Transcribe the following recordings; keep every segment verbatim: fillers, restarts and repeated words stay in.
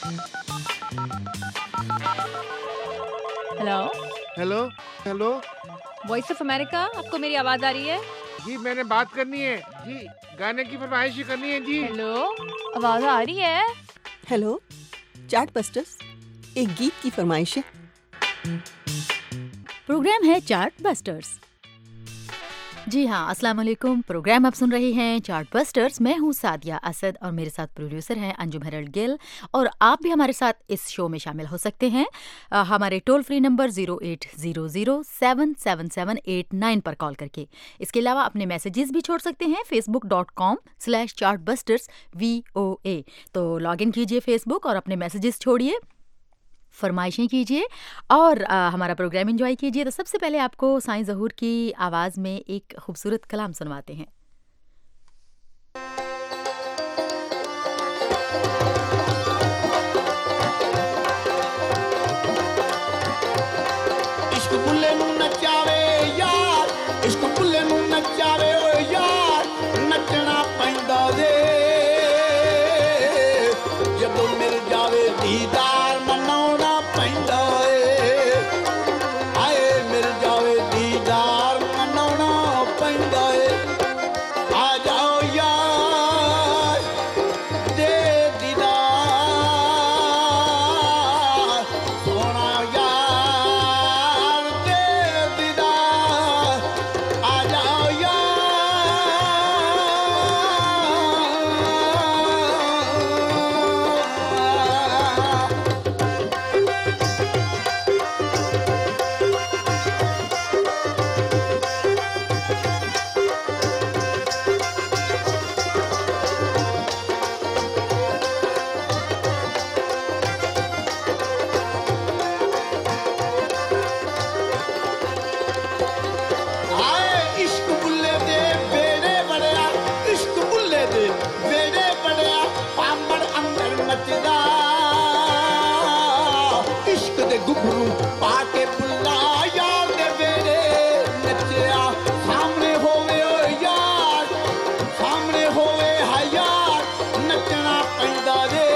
Hello hello hello voice of America, आपको मेरी आवाज आ रही है? जी, मैंने बात करनी है जी, गाने की फरमाइश करनी है जी। हेलो, आवाज आ रही है? हेलो चार्ट बस्टर्स, एक गीत की फरमाइश है। प्रोग्राम है चार्ट बस्टर्स। जी हाँ, अस्सलाम वालेकुम। प्रोग्राम आप सुन रहे हैं चार्ट बस्टर्स। मैं हूँ सादिया असद और मेरे साथ प्रोड्यूसर हैं अंजुम हेरल्ड गिल। और आप भी हमारे साथ इस शो में शामिल हो सकते हैं। आ, हमारे toll free number zero eight zero zero seven seven seven eight nine पर कॉल करके। इसके अलावा अपने मैसेजेस भी छोड़ सकते हैं facebook dot com slash chart busters V O A. तो लॉग इन कीजिए फेसबुक और अपने मैसेजेस छोड़िए, फरमाइशें कीजिए और आ, हमारा प्रोग्राम एंजॉय कीजिए। तो सबसे पहले आपको साईं ज़हूर की आवाज़ में एक खूबसूरत कलाम सुनवाते हैं। इश्क बुल्ले नू नचावे यार, इश्क बुल्ले नू नचावे ओ यार, नचना पैंदा वे जदों मिल जावे दीदार मनाउणा पैंदा ए। आए मिल जावे दीदार मनाउणा पैंदा ए। आ जाओ यार दे दीदार, सोना यार दे दीदार। आ जाओ यार। आए इश्क बुल्ले दे बेड़े बड़िया, इश्क बुल्ले दे बेड़े बड़िया, पामड़ अंदर मचदा। इश्क दे घुघरू पाके बुल्ला यार दे बेड़े नचया। सामने होवे ओ यार, सामने होवे हा यार, नचना पैंदा वे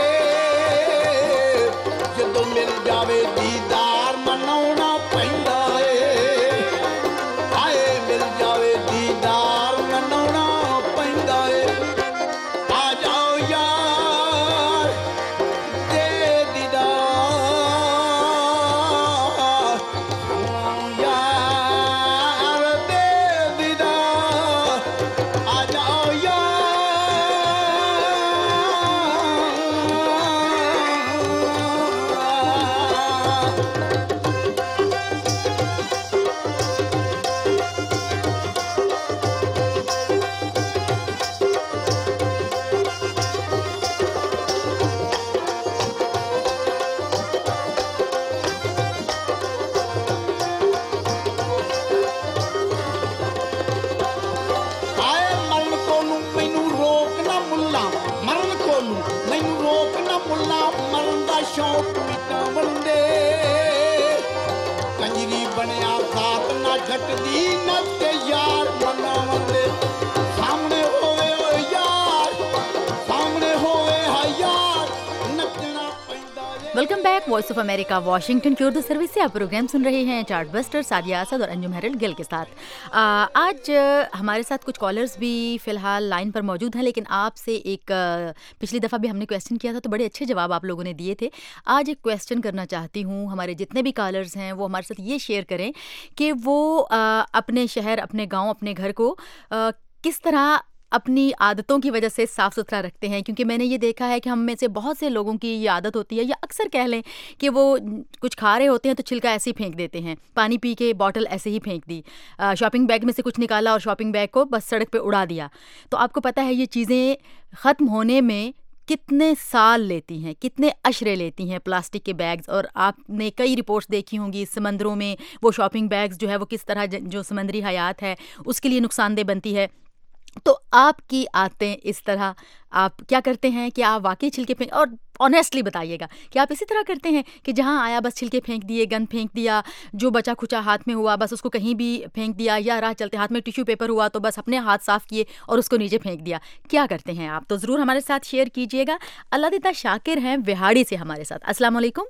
जदों मिल जावे दीदार मनाउणा पैंदा ए। आए मिल जावे दीदार मनाउणा पैंदा ए। आ जाओ यार दे दीदार, आओ यार दे दीदार। आ जाओ यार। ਆਏ ਮਰਨ ਕੋਲੋਂ ਮੈਨੂੰ ਰੋਕ ਨਾ ਮੁੱਲਾ, ਮਰਨ ਕੋਲੋਂ ਮੈਨੂੰ ਰੋਕ ਨਾ ਮੁੱਲਾ, ਮਰਨ ਦਾ ਸ਼ੌਕ ਮਿਟਾਉਣ ਦੇ। ਕੰਜਰੀ ਬਣਿਆ ਸਾਥ ਨਾ ਘਟਦੀ ਨਾ ਤੇ ਯਾਰ ਮਨਾਉਣ ਦੇ। ਸਾਹਮਣੇ ਹੋਵੇ ਓ ਯਾਰ, ਸਾਹਮਣੇ ਹੋਵੇ ਹਾ ਯਾਰ, ਨੱਚਣਾ ਪੈਂਦਾ ਏ। Welcome back. Voice of America Washington की उर्दू सर्विस से आप प्रोग्राम सुन रहे हैं चार्ट बस्टर सादिया असद और अंजुम हेरल्ड गिल के साथ। आ, आज आ, हमारे साथ कुछ कॉलर्स भी फ़िलहाल लाइन पर मौजूद हैं, लेकिन आपसे एक आ, पिछली दफ़ा भी हमने क्वेश्चन किया था तो बड़े अच्छे जवाब आप लोगों ने दिए थे। आज एक क्वेश्चन करना चाहती हूँ, हमारे जितने भी कॉलर्स हैं वो हमारे साथ ये शेयर करें कि वो आ, अपने शहर, अपने गाँव, अपने घर को आ, किस तरह अपनी आदतों की वजह से साफ़ सुथरा रखते हैं। क्योंकि मैंने ये देखा है कि हम में से बहुत से लोगों की ये आदत होती है, या अक्सर कह लें कि वो कुछ खा रहे होते हैं तो छिलका ऐसे ही फेंक देते हैं, पानी पी के बॉटल ऐसे ही फेंक दी, शॉपिंग बैग में से कुछ निकाला और शॉपिंग बैग को बस सड़क पे उड़ा दिया। तो आपको पता है ये चीज़ें ख़त्म होने में कितने साल लेती हैं, कितने अशरे लेती हैं प्लास्टिक के बैग्स। और आपने कई रिपोर्ट्स देखी होंगी समंदरों में वो शॉपिंग बैग्स जो है वो किस तरह जो समंदरी हयात है उसके लिए नुकसानदेह बनती है। तो आपकी आदतें इस तरह, आप क्या करते हैं कि आप वाकई छिलके फेंक, और ऑनेस्टली बताइएगा कि आप इसी तरह करते हैं कि जहाँ आया बस छिलके फेंक दिए, गंद फेंक दिया, जो बचा खुचा हाथ में हुआ बस उसको कहीं भी फेंक दिया, या राह चलते हाथ में टिश्यू पेपर हुआ तो बस अपने हाथ साफ किए और उसको नीचे फेंक दिया? क्या करते हैं आप? तो ज़रूर हमारे साथ शेयर कीजिएगा। अल्लादीदा शाकिर हैं विहाड़ी से हमारे साथ। अस्सलाम वालेकुम।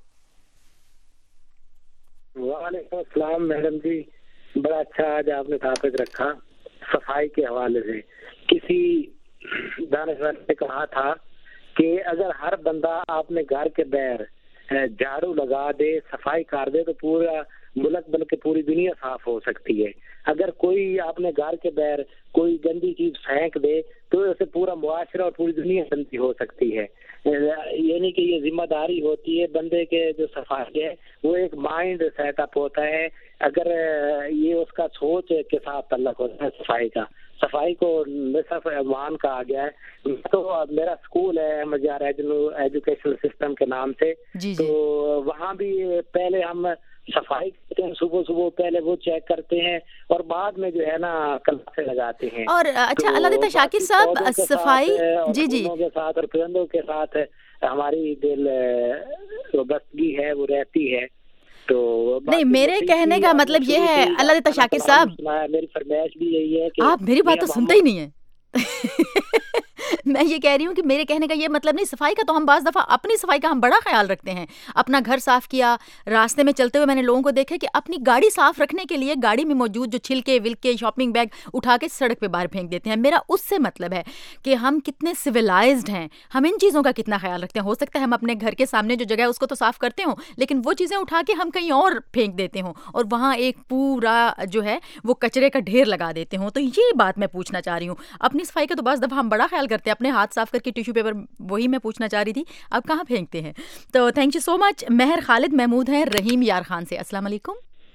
वालेकुम अस्सलाम मैडम जी, बड़ा अच्छा आज आपने टॉपिक रखा सफाई के हवाले से। किसी दानिशवर ने कहा था कि अगर हर बंदा अपने घर के बाहर झाड़ू लगा दे, सफाई कर दे, तो पूरा मुल्क बल्कि पूरी दुनिया साफ हो सकती है। अगर कोई अपने घर के बाहर कोई गंदी चीज फेंक दे तो उससे पूरा मुआशरा और पूरी दुनिया गंदी हो सकती है। यानी कि ये जिम्मेदारी होती है बंदे के, जो सफाई है वो एक माइंड सेटअप होता है। अगर ये उसका सोच के साथ तल्लक होता है सफाई का, सफाई को निसफ ईमान कहा गया है। तो मेरा स्कूल है अहमद यार एजुकेशन सिस्टम के नाम से, जी जी। तो वहाँ भी पहले हम सफाई करते हैं, सुबह सुबह पहले वो चेक करते हैं और बाद में जो है ना क्लासे लगाते हैं। और अच्छा तो अल्लादीदा शाकिर साहब, पौधों के सफाई साथ, जी जी फूलों के साथ और परिंदों के साथ हमारी दिल वाबस्तगी है वो रहती है। तो नहीं, मेरे कहने का मतलब ये है अल्लादीदा शाकिर साहब, मेरी फरमाइश भी यही है कि आप मेरी बात तो सुनते ही नहीं है। मैं ये कह रही हूँ कि मेरे कहने का ये मतलब नहीं, सफाई का तो हम बाज़ दफ़ा अपनी सफाई का हम बड़ा ख्याल रखते हैं। अपना घर साफ़ किया, रास्ते में चलते हुए मैंने लोगों को देखा कि अपनी गाड़ी साफ़ रखने के लिए गाड़ी में मौजूद जो छिलके विलके शॉपिंग बैग उठा के सड़क पे बाहर फेंक देते हैं। मेरा उससे मतलब है कि हम कितने सिविलाइज्ड हैं, हम इन चीज़ों का कितना ख्याल रखते हैं। हो सकता है हम अपने घर के सामने जो जगह है उसको तो साफ़ करते हों, लेकिन वो चीज़ें उठा के हम कहीं और फेंक देते हों और वहाँ एक पूरा जो है वो कचरे का ढेर लगा देते हों। तो ये बात मैं पूछना चाह रही हूँ। अपनी सफाई का तो बाज़ दफ़ा हम बड़ा ख्याल करते हैं, अपने हाथ साफ करके टिश्यू पेपर, वही मैं पूछना चाह रही थी आप कहाँ फेंकते हैं। तो thank you so much. Mehar Khalid Mahmood हैं रहीम यार खान से। अस्सलाम वालेकुम।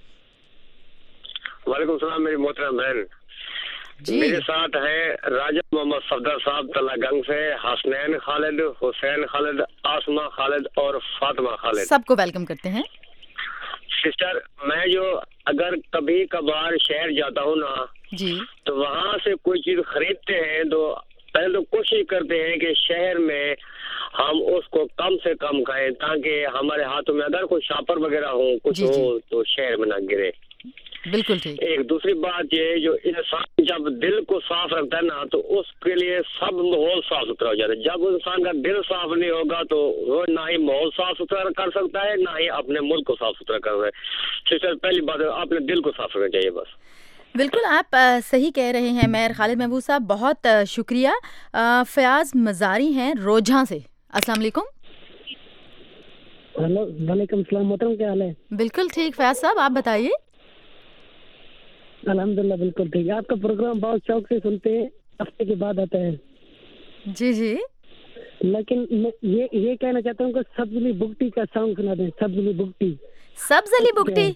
वालेकुम सलाम मेरी मोहतरम बहन जी। मेरे साथ है राजा मोहम्मद सफदर साहब तलागंग से, हसनैन खालिद, हुसैन खालिद, आसमा खालिद और फातिमा खालिद। सबको वेलकम करते हैं। सिस्टर, मैं जो अगर कभी कभार शहर जाता हूँ ना जी, तो वहाँ से कोई चीज खरीदते हैं तो पहले तो कोशिश करते हैं कि शहर में हम उसको कम से कम खाएं, ताकि हमारे हाथों में अगर कोई शापर वगैरह हो कुछ जी, जी। हो तो शहर में ना गिरे। बिल्कुल ठीक। एक दूसरी बात ये, जो इंसान जब दिल को साफ रखता है ना तो उसके लिए सब माहौल साफ सुथरा हो जाता है। जब इंसान का दिल साफ नहीं होगा तो वो ना ही माहौल साफ सुथरा कर सकता है, ना ही अपने मुल्क को साफ सुथरा कर सकता है। सिस्टर, पहली बात है अपने दिल को साफ रखना चाहिए बस। बिल्कुल आप आ, सही कह रहे हैं महर खालिद महबूब साहब, बहुत आ, शुक्रिया। आ, फयाज मजारी हैं रोझा से। अस्सलाम वालेकुम। हेलो, वालेकुम सलाम मोहतरम, क्या हाल है? बिल्कुल ठीक फयाज साहब, आप बताइए। अल्हम्दुलिल्लाह बिल्कुल ठीक है। आपका प्रोग्राम बहुत शौक से सुनते हैं, हफ्ते के बाद आता है। जी जी। लेकिन मैं ये ये कहना चाहता हूँ कि सब्जली बुगटी का सॉन्ग सुना दें। सब्जली बुगटी, सब्जली बुगटी,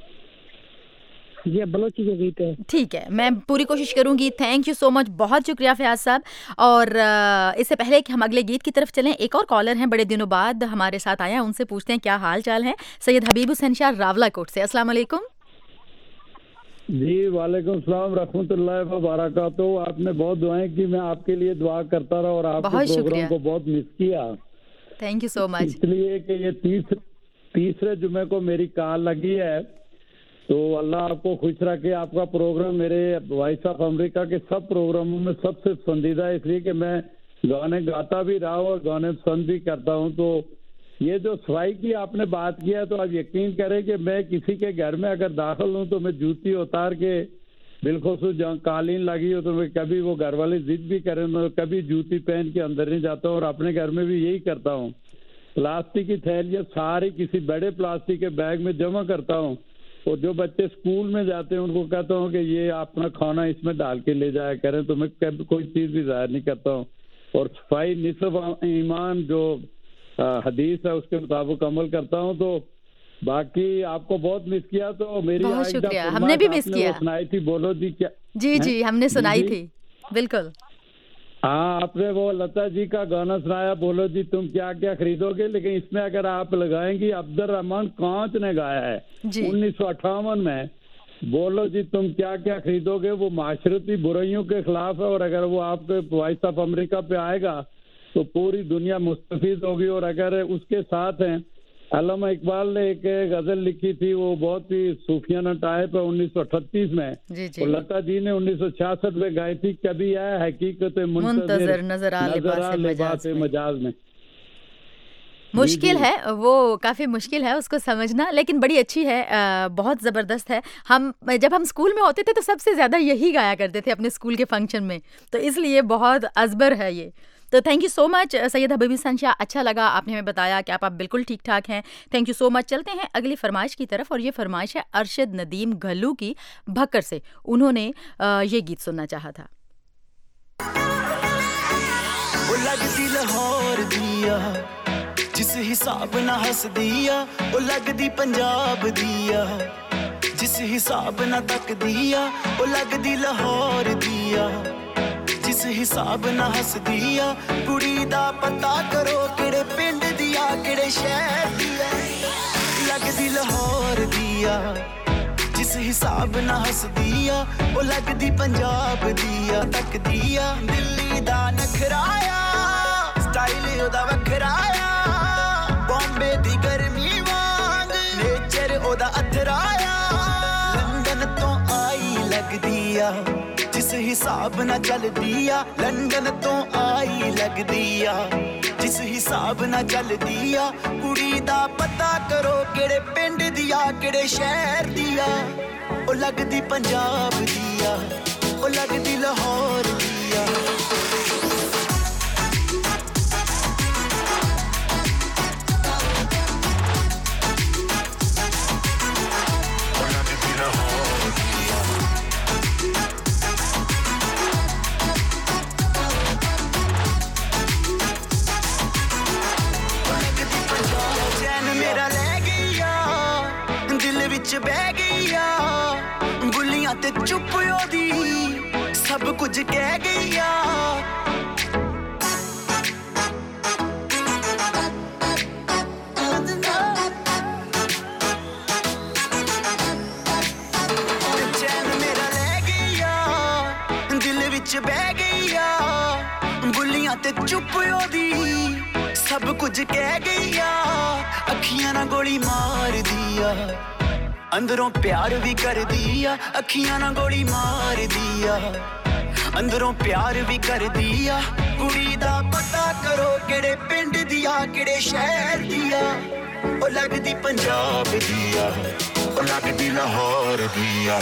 ये बलोची के गीत है। ठीक है, मैं पूरी कोशिश करूंगी। थैंक यू सो मच, बहुत शुक्रिया फयाज साहब। और आ, इससे पहले कि हम अगले गीत की तरफ चलें, एक और कॉलर हैं बड़े दिनों बाद हमारे साथ आया, उनसे पूछते हैं क्या हाल चाल है। सैयद हबीब हुसैन शाह रावलाकोट से। अस्सलाम वालेकुम। जी वालेकुम सलाम रहमतुल्लाहि व बरकातहू। आपने बहुत दुआएं की, मैं आपके लिए दुआ करता रहा और आपके बहुत प्रोग्राम शुक्रिया। को बहुत मिस किया। Thank you so much. इसलिए कि ये तीस तीसरे जुमे को मेरी कॉल लगी है, तो अल्लाह आपको खुश रखे। आपका प्रोग्राम मेरे वॉइस ऑफ अमेरिका के सब प्रोग्रामों में सबसे पसंदीदा है, इसलिए कि मैं गाने गाता भी रहा हूँ और गाने पसंद भी करता हूँ। तो ये जो सफाई की आपने बात किया है, तो आप यकीन करें कि मैं किसी के घर में अगर दाखिल हूँ तो मैं जूती उतार के बिलखुसूस जहाँ कालीन लगी हो तो मैं कभी वो घर वाले जिद भी करें मैं कभी जूती पहन के अंदर नहीं जाता हूँ। और अपने घर में भी यही करता हूँ। प्लास्टिक की थैलियाँ सारी किसी बड़े प्लास्टिक के बैग में जमा करता हूँ और जो बच्चे स्कूल में जाते हैं उनको कहता हूँ कि ये अपना खाना इसमें डाल के ले जाया करें। तो मैं कभी कोई चीज़ भी जाहिर नहीं करता हूँ। और सफाई निस्फ ईमान जो आ, हदीस है उसके मुताबिक अमल करता हूँ। तो बाकी आपको बहुत मिस किया। तो मेरी बहुत आइंदा शुक्रिया, फरमाइश हमने भी मिस आपने किया। वो सुनाई थी, बोलो जी क्या। जी जी, हमने जी, सुनाई जी। थी बिल्कुल। हाँ, आपने वो लता जी का गाना सुनाया, बोलो जी तुम क्या क्या खरीदोगे, लेकिन इसमें अगर आप लगाएंगी अब्दुल रहमान कांच ने गाया है जी। उन्नीस सौ अट्ठावन में। बोलो जी तुम क्या क्या खरीदोगे, वो माशरती बुराइयों के खिलाफ है, और अगर वो आपके वॉइस ऑफ अमेरिका पे आएगा तो पूरी दुनिया मुस्तफीद होगी। और अगर उसके साथ हैं, अल्लामा इकबाल ने एक गजल लिखी थी, वो बहुत ही सूफियाना टाइप है, उन्नीस सौ अठतीस में, जी जी और लता जी ने उन्नीस सौ छियासठ में गाई थी, कभी आया हकीकत मुंतजर मुंतजर नजर आ लिबास लिबास मजाज में। मजाज में। मुश्किल जी। है वो, काफ़ी मुश्किल है उसको समझना, लेकिन बड़ी अच्छी है, अ, बहुत ज़बरदस्त है। हम जब हम स्कूल में होते थे तो सबसे ज़्यादा यही गाया करते थे अपने स्कूल के फंक्शन में, तो इसलिए बहुत अजबर है ये। तो thank you so much Syed Habibi Sansha, अच्छा लगा आपने हमें बताया कि आप आप बिल्कुल ठीक ठाक हैं। Thank you so much. चलते हैं अगली फरमाइश की तरफ, और ये फरमाइश है अरशद नदीम घल्लू की भक्कर से। उन्होंने अ, ये गीत सुनना चाहा था। वो लगदी लाहौर दिया जिस हिसाब ना हस दिया, वो लगदी पंजाब दिया जिस हिसाब ना तक दिया, वो लगदी लाहौर दिया जिस हिसाब ना हस दिया। कुड़ी दा पता करो किड़े पिंड दिया किड़े शहर दिया, लगदी लाहौर दिया जिस हिसाब ना हस दिया, वो लगदी पंजाब दिया तक दिया। दिल्ली दा नखराया स्टाइल ओदा वखराया, बॉम्बे दी गर्मी वांग नेचर ओदा अथराया। लंदन तो आई लगदी आ जिस हिसाब ना चल दिया, लंदन तो आई लगदी आ जिस हिसाब ना चल दिया। कुड़ी दा पता करो किड़े पिंड दिया किड़े शहर दिया, ओ लगदी पंजाब दिया ओ लगदी लाहौर दिया। मेरा ले गया दिल विच बह गया, बुलियां ते चुप ओदी सब कुछ कह गया। चैन मेरा ले गया दिल विच बह गया, बुलियां ते चुप ओदी सब कुछ कह गया। अखियां ना गोली मार दिया, अंदरों प्यार भी कर दिया। अखियां ना गोली मार दिया, अंदरों प्यार भी कर दिया। कुड़ी दा पता करो किड़े पिंड दिया किड़े शहर दिया, ओ लगदी पंजाब दिया ओ लगदी लाहौर दिया।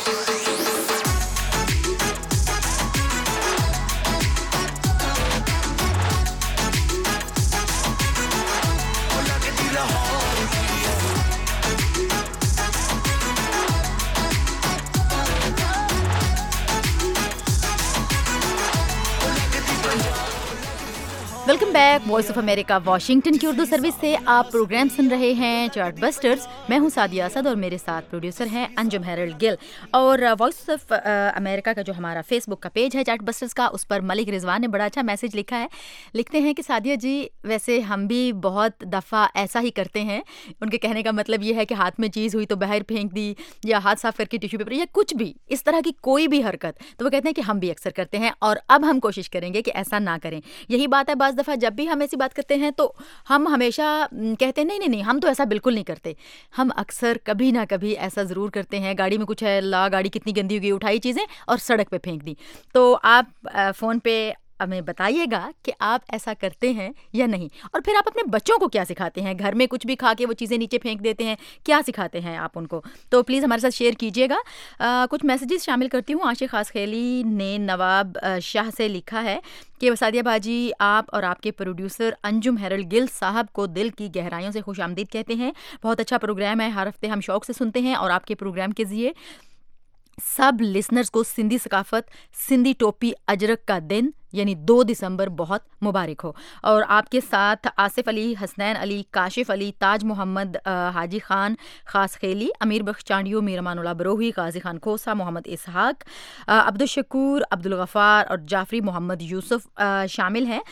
Welcome back voice of America Washington की उर्दू सर्विस से आप प्रोग्राम सुन रहे हैं चार्ट बस्टर्स। मैं हूं सादिया असद और मेरे साथ प्रोड्यूसर हैं अंजुम हेरल्ड गिल। और वॉइस ऑफ अमेरिका का जो हमारा फेसबुक का पेज है चार्ट बस्टर्स का, उस पर मलिक रिजवान ने बड़ा अच्छा मैसेज लिखा है। लिखते हैं कि सादिया जी वैसे हम भी बहुत दफ़ा ऐसा ही करते हैं। उनके कहने का मतलब ये है कि हाथ में चीज़ हुई तो बाहर फेंक दी, या हाथ साफ करके टिश्यू पेपर, या कुछ भी इस तरह की कोई भी हरकत, तो वो कहते हैं कि हम भी अक्सर करते हैं और अब हम कोशिश करेंगे कि ऐसा ना करें। यही बात है, बाज़ दफ़ा जब भी हम ऐसी बात करते हैं तो हम हमेशा कहते हैं नहीं नहीं नहीं हम तो ऐसा बिल्कुल नहीं करते। हम अक्सर कभी ना कभी ऐसा ज़रूर करते हैं। गाड़ी में कुछ है, ला गाड़ी कितनी गंदी हो गई, उठाई चीज़ें और सड़क पे फेंक दी। तो आप फ़ोन पे हमें बताइएगा कि आप ऐसा करते हैं या नहीं, और फिर आप अपने बच्चों को क्या सिखाते हैं। घर में कुछ भी खा के वो चीज़ें नीचे फेंक देते हैं, क्या सिखाते हैं आप उनको, तो प्लीज़ हमारे साथ शेयर कीजिएगा। कुछ मैसेजेस शामिल करती हूँ। आशिक खासखेली ने नवाब शाह से लिखा है कि सादिया बाजी आप और आपके प्रोड्यूसर अंजुम हेरल्ड गिल साहब को दिल की गहराइयों से खुश आमदीद कहते हैं। बहुत अच्छा प्रोग्राम है, हर हफ्ते हम शौक़ से सुनते हैं और आपके प्रोग्राम के ज़रिए सब लिसनर्स को सिंधी सकाफत, सिंधी टोपी अजरक का दिन यानी दो दिसंबर बहुत मुबारक हो। और आपके साथ आसिफ अली, हसनैन अली, काशिफ अली, ताज मोहम्मद, हाजी खान खास खेली, अमीर बख्श चांडियो, मीरमानुल्लाह बरोही, गाजी खान खोसा, मोहम्मद इसहाक, अब्दुल शकूर, अब्दुल गफ़ार और जाफरी मोहम्मद यूसुफ शामिल हैं।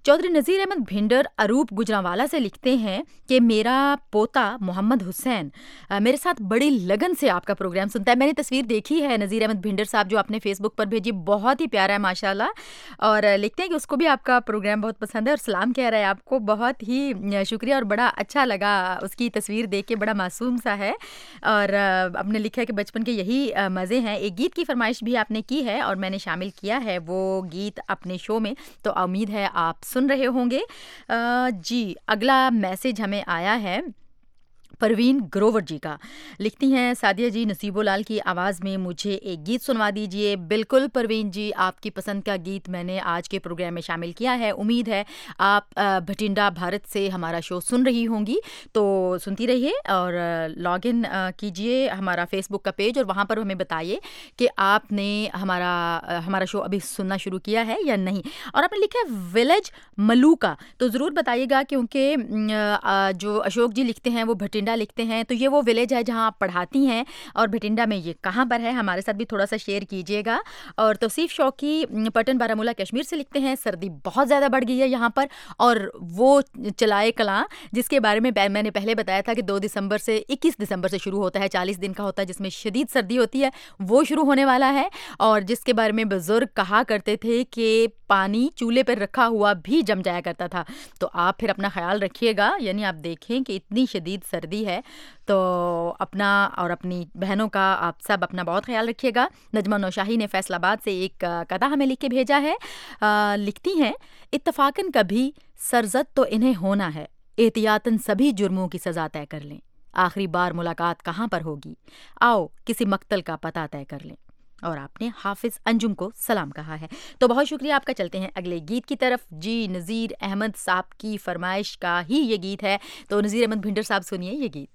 चौधरी नज़ीर अहमद भिंडर अरूप गुजरांवाला से लिखते हैं कि मेरा पोता मोहम्मद हुसैन अ, मेरे साथ बड़ी लगन से आपका प्रोग्राम सुनता है। मैंने तस्वीर देखी है नज़ीर अहमद भिंडर साहब जो आपने फेसबुक पर भेजी, बहुत ही प्यारा है माशाल्लाह। और अ, लिखते हैं कि उसको भी आपका प्रोग्राम बहुत पसंद है और सलाम कह रहा है आपको। बहुत ही अ, शुक्रिया और बड़ा अच्छा लगा उसकी तस्वीर देख के, बड़ा मासूम सा है। और अ, आपने लिखा है कि बचपन के यही अ, मज़े हैं। एक गीत की फरमाइश भी आपने की है और मैंने शामिल किया है वो गीत अपने शो में, तो उम्मीद है आप सुन रहे होंगे। अ, जी अगला मैसेज हमें आया है परवीन ग्रोवर जी का। लिखती हैं सादिया जी नसीबोलाल की आवाज़ में मुझे एक गीत सुनवा दीजिए। बिल्कुल परवीन जी, आपकी पसंद का गीत मैंने आज के प्रोग्राम में शामिल किया है। उम्मीद है आप अ, भटिंडा भारत से हमारा शो सुन रही होंगी, तो सुनती रहिए और लॉग इन कीजिए हमारा फेसबुक का पेज और वहाँ पर हमें बताइए कि आपने हमारा अ, हमारा शो अभी सुनना शुरू किया है या नहीं। और आपने लिखा है विलेज मलूका, तो ज़रूर बताइएगा क्योंकि अ, जो अशोक जी लिखते हैं वो भटिंडा लिखते हैं, तो ये वो विलेज है जहां आप पढ़ाती हैं और भटिंडा में ये कहां पर है, हमारे साथ भी थोड़ा सा शेयर कीजिएगा। और तौसीफ शौकी पटन बारामूला कश्मीर से लिखते हैं सर्दी बहुत ज़्यादा बढ़ गई है यहाँ पर, और वो चलाए कलां जिसके बारे में मैंने पहले बताया था कि दो दिसंबर से इक्कीस दिसंबर से शुरू होता है, चालीस दिन का होता है जिसमें शदीद सर्दी होती है, वो शुरू होने वाला है। और जिसके बारे में बुजुर्ग कहा करते थे कि पानी चूल्हे पर रखा हुआ भी जम जाया करता था। तो आप फिर अपना ख्याल रखिएगा, यानी आप देखें कि इतनी शदीद सर्दी है, तो अपना और अपनी बहनों का आप सब अपना बहुत ख्याल रखिएगा। नजमा नौशाही ने फैसलाबाद से एक कथा हमें लिख के भेजा है। आ, लिखती हैं इत्तफाकन कभी सरजद तो इन्हें होना है, एहतियातन सभी जुर्मों की सजा तय कर लें, आखिरी बार मुलाकात कहाँ पर होगी, आओ किसी मक्तल का पता तय कर लें। और आपने हाफिज अंजुम को सलाम कहा है, तो बहुत शुक्रिया आपका। चलते हैं अगले गीत की तरफ। जी नज़ीर अहमद साहब की फरमाइश का ही ये गीत है, तो नज़ीर अहमद भिंडर साहब सुनिए ये गीत।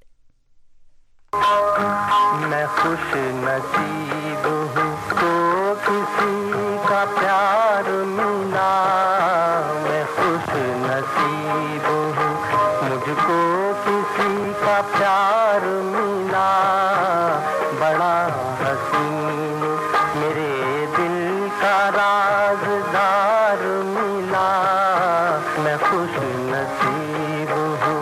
मैं खुश नसीब हूँ तो किसी का प्यार मिला, मैं खुश नसीब हूँ मुझको किसी का प्यार मिला, बड़ा हसीन मेरे दिल का राज़दार मिला, मैं खुश नसीब हूँ।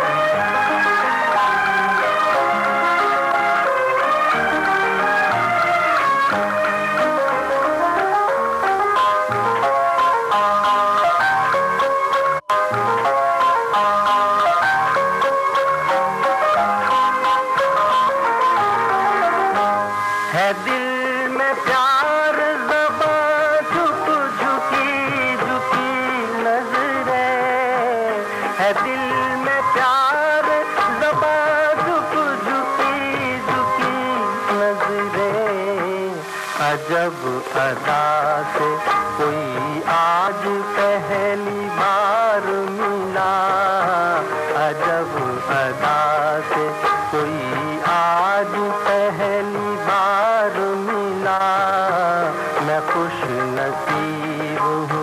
है दिल में प्यार ज़बां झुक झुकी झुकी नज़रें, है दिल में प्यार ज़बां झुक झुकी झुकी नज़रें, अजब अदा से कोई आज पहली बार मिला, अजब अदा से कोई आज पहली बार मिला, मैं खुश नसीब हूँ।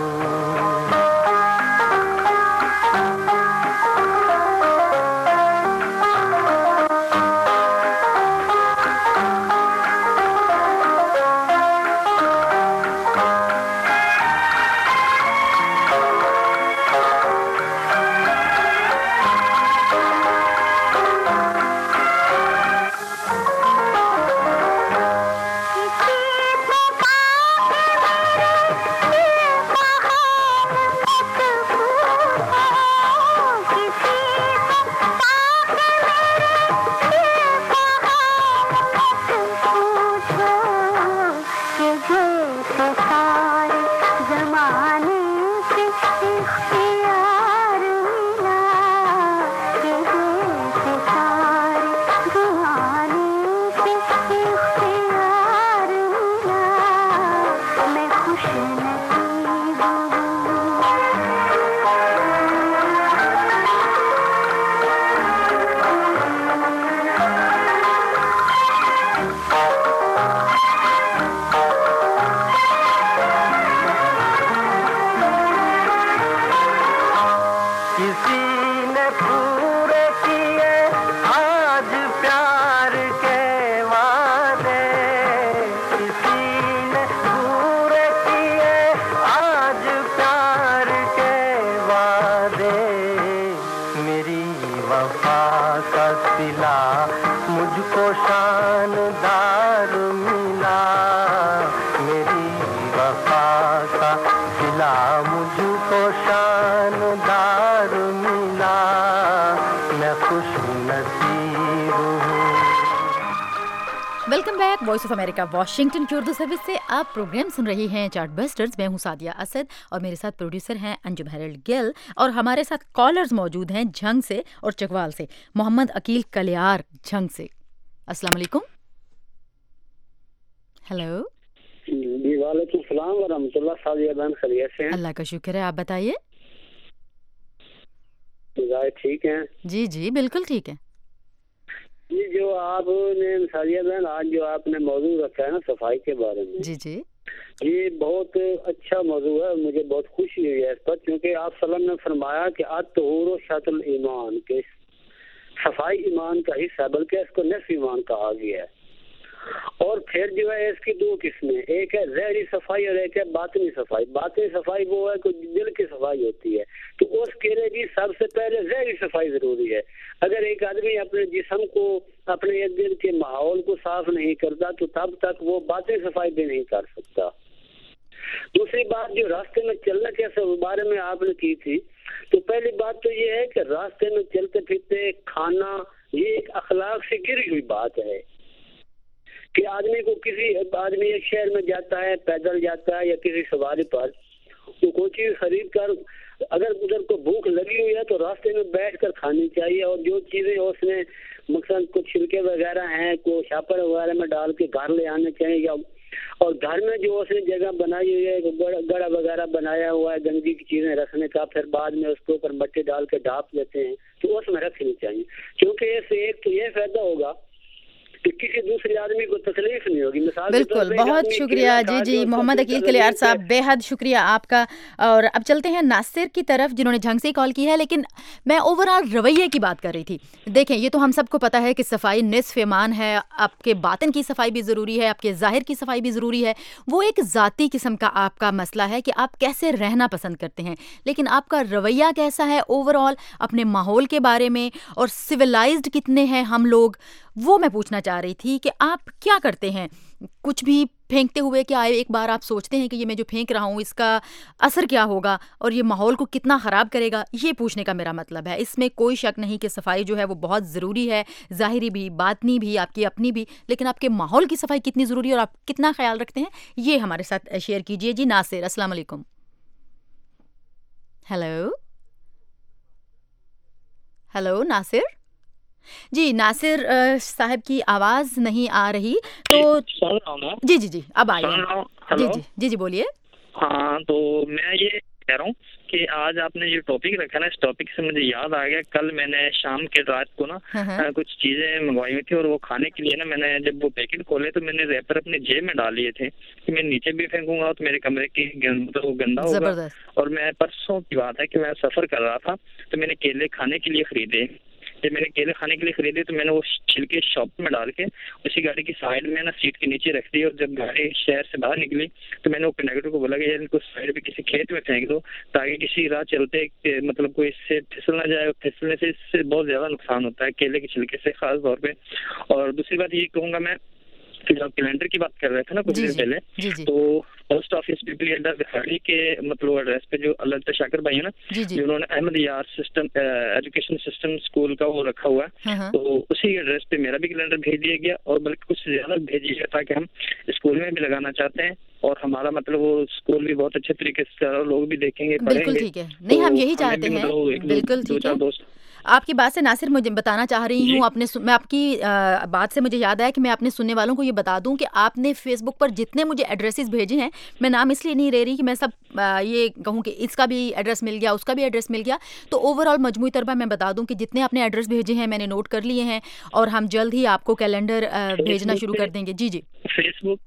वफा का सिला मुझको शानदार मिला, मेरी वफा का सिला मुझको शानदार मिला, मैं खुश नसीब हूँ। Welcome back voice of America Washington की उर्दू सर्विस से आप प्रोग्राम सुन रही हैं चार्ट बस्टर्स। मैं हूं सादिया असद और मेरे साथ प्रोड्यूसर हैं अंजुम हेरल्ड गिल और हमारे साथ कॉलर्स मौजूद हैं झंग से और चकवाल से। मोहम्मद अकील कलियार झंग से, अस्सलाम वालेकुम। हेलो जी वालेकुम सलाम व रहमतुल्लाह। सादिया बहन खैरियत से हैं? अल्लाह का शुक्र है, आप बताइए। ठीक है जी जी बिल्कुल ठीक है जी। जो आपने सादिया बहन आज जो आपने मौजू रखा है ना सफाई के बारे में, जी जी ये बहुत अच्छा मौजू है। मुझे बहुत खुशी हुई है इस पर, क्योंकि आप सल्लल्लाहु ने फरमाया कि अत-तहूर शतरुल ईमान, के सफाई ईमान का हिस्सा, बल्कि इसको निस्फ ईमान कहा गया है। और फिर जो है इसकी दो किस्में, एक है ज़ाहिरी सफाई और एक है बातिनी सफाई। बातिनी सफाई वो है कि दिल की सफाई होती है, तो उसके लिए भी सबसे पहले ज़ाहिरी सफाई जरूरी है। अगर एक आदमी अपने जिस्म को, अपने इर्द गिर्द के माहौल को साफ नहीं करता तो तब तक वो बातिनी सफाई भी नहीं कर सकता। दूसरी बात, जो रास्ते में चलने के बारे में आपने की थी, तो पहली बात तो ये है कि रास्ते में चलते फिरते खाना, ये एक अखलाक से गिरी हुई बात है कि आदमी को, किसी आदमी एक शहर में जाता है, पैदल जाता है या किसी सवारी पर, तो कोई चीज खरीद कर अगर उधर को भूख लगी हुई है तो रास्ते में बैठ कर खानी चाहिए। और जो चीजें उसने मकसद कुछ छिलके वगैरह हैं, को छापर वगैरह में डाल के घर ले आने चाहिए। या और घर में जो उसने जगह बनाई हुई है, गड़ा वगैरह बनाया हुआ है गंदगी की चीजें रखने का, फिर बाद में उसके ऊपर मट्टी डाल के ढाप देते हैं, तो उसमें रखनी चाहिए। क्योंकि इससे एक तो ये फायदा होगा कि किसी दूसरे आदमी को तकलीफ नहीं होगी। मिसाल बिल्कुल, बहुत शुक्रिया जी जी मोहम्मद अकील कलियार साहब, बेहद शुक्रिया आपका। और अब चलते हैं नासिर की तरफ जिन्होंने झंग से कॉल की है, लेकिन मैं ओवरऑल रवैये की बात कर रही थी। देखें, ये तो हम सबको पता है कि सफाई निस्फ ईमान है, आपके बातिन की सफाई भी ज़रूरी है, आपके ज़ाहिर की सफाई भी ज़रूरी है। वो एक ज़ाती किस्म का आपका मसला है कि आप कैसे रहना पसंद करते हैं, लेकिन आपका रवैया कैसा है ओवरऑल अपने माहौल के बारे में, और सिविलाइज्ड कितने हैं हम लोग, वो मैं पूछना चाह रही थी कि आप क्या करते हैं कुछ भी फेंकते हुए, क्या एक बार आप सोचते हैं कि ये मैं जो फेंक रहा हूँ इसका असर क्या होगा और ये माहौल को कितना ख़राब करेगा? ये पूछने का मेरा मतलब है। इसमें कोई शक नहीं कि सफाई जो है वो बहुत ज़रूरी है, ज़ाहिरी भी, बातनी भी, आपकी अपनी भी, लेकिन आपके माहौल की सफाई कितनी ज़रूरी है और आप कितना ख्याल रखते हैं, ये हमारे साथ शेयर कीजिए। जी नासिर, अस्सलाम वालेकुम। हेलो हेलो नासिर जी, नासिर साहब की आवाज नहीं आ रही, तो जी जी जी अब आई है। जी जी जी जी बोलिए। हाँ, तो मैं ये कह रहा हूँ कि आज आपने जो टॉपिक रखा ना, इस टॉपिक से मुझे याद आ गया, कल मैंने शाम के रात को ना आ, कुछ चीजें मंगवाई हुई थी और वो खाने के लिए ना, मैंने जब वो पैकेट खोले तो मैंने रैपर अपने जेब में डाल लिए थे कि मैं नीचे भी फेंकूंगा तो मेरे कमरे की तो गंदा होगा। और मैं परसों की बात है कि मैं सफर कर रहा था, तो मैंने केले खाने के लिए खरीदे। जब मैंने केले खाने के लिए खरीदे तो मैंने वो छिलके शॉप में डाल के उसी गाड़ी की साइड में ना सीट के नीचे रख दी। और जब गाड़ी शहर से बाहर निकली तो मैंने वो कंडक्टर को बोला कि यार इनको साइड में किसी खेत में फेंक दो, ताकि किसी राह चलते मतलब कोई इससे फिसल ना जाए। फिसलने से इससे बहुत ज्यादा नुकसान होता है केले के छिलके से खास तौर पे। और दूसरी बात ये कहूँगा मैं कि जब कैलेंडर की बात कर रहे थे ना कुछ दिन पहले, तो पोस्ट ऑफिस पीपली अड्डा बिहाड़ी के मतलब एड्रेस पे जो अल्लाह शाकिर भाई है ना, जिन्होंने अहमद यार सिस्टम एजुकेशन सिस्टम स्कूल का वो रखा हुआ है, तो उसी एड्रेस पे मेरा भी कैलेंडर भेज दिया गया और बल्कि कुछ ज्यादा भेजिएगा, ताकि हम स्कूल में भी लगाना चाहते हैं और हमारा मतलब वो स्कूल भी बहुत अच्छे तरीके से लोग भी देखेंगे, बिल्कुल ठीक है। नहीं, हम यही चाहते हैं, बिल्कुल ठीक है। आपकी बात से नासिर मुझे बताना चाह रही हूँ, आपने मैं आपकी आ, बात से मुझे याद आया कि मैं अपने सुनने वालों को ये बता दूं कि आपने फेसबुक पर जितने मुझे एड्रेसेस भेजे हैं, मैं नाम इसलिए नहीं ले रही कि मैं सब आ, ये कहूँ कि इसका भी एड्रेस मिल गया, उसका भी एड्रेस मिल गया, तो ओवरऑल मजमूई तौर पर मैं बता दूं कि जितने आपने एड्रेस भेजे हैं मैंने नोट कर लिए हैं और हम जल्द ही आपको कैलेंडर भेजना शुरू कर देंगे। जी जी फेसबुक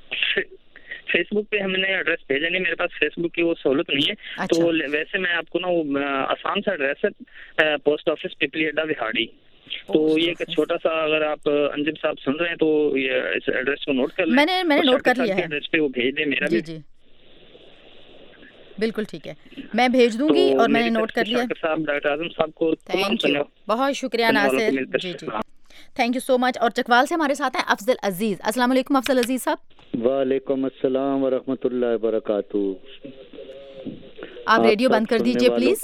फेसबुक पे हमने एड्रेस भेजा नहीं, मेरे पास फेसबुक की वो सहूलत नहीं है। अच्छा। तो वैसे मैं आपको ना वो आसान सा एड्रेस है, पोस्ट ऑफिस पिपली अड्डा बिहाड़ी। तो ये एक छोटा सा, अगर आप अंजुम साहब सुन रहे हैं तो ये इस एड्रेस को नोट कर लें। मैंने मैंने नोट कर लिया है। एड्रेस पे वो भेज दें मेरा भी। जी बिल्कुल ठीक है, मैं भेज दूंगी। तो और मैंने नोट कर लिया। साहब डॉक्टर आजम साहब को थैंक यू, बहुत शुक्रिया सुनने वालों को नासिर मिलते जी जी सलाम। Thank you so much. और चकवाल से हमारे साथ हैं अफजल अजीज। अस्सलाम वालेकुम अफजल अजीज साहब। वालेकुम अस्सलाम व रहमतुल्लाहि व बरकातहू। आप रेडियो बंद कर दीजिए प्लीज।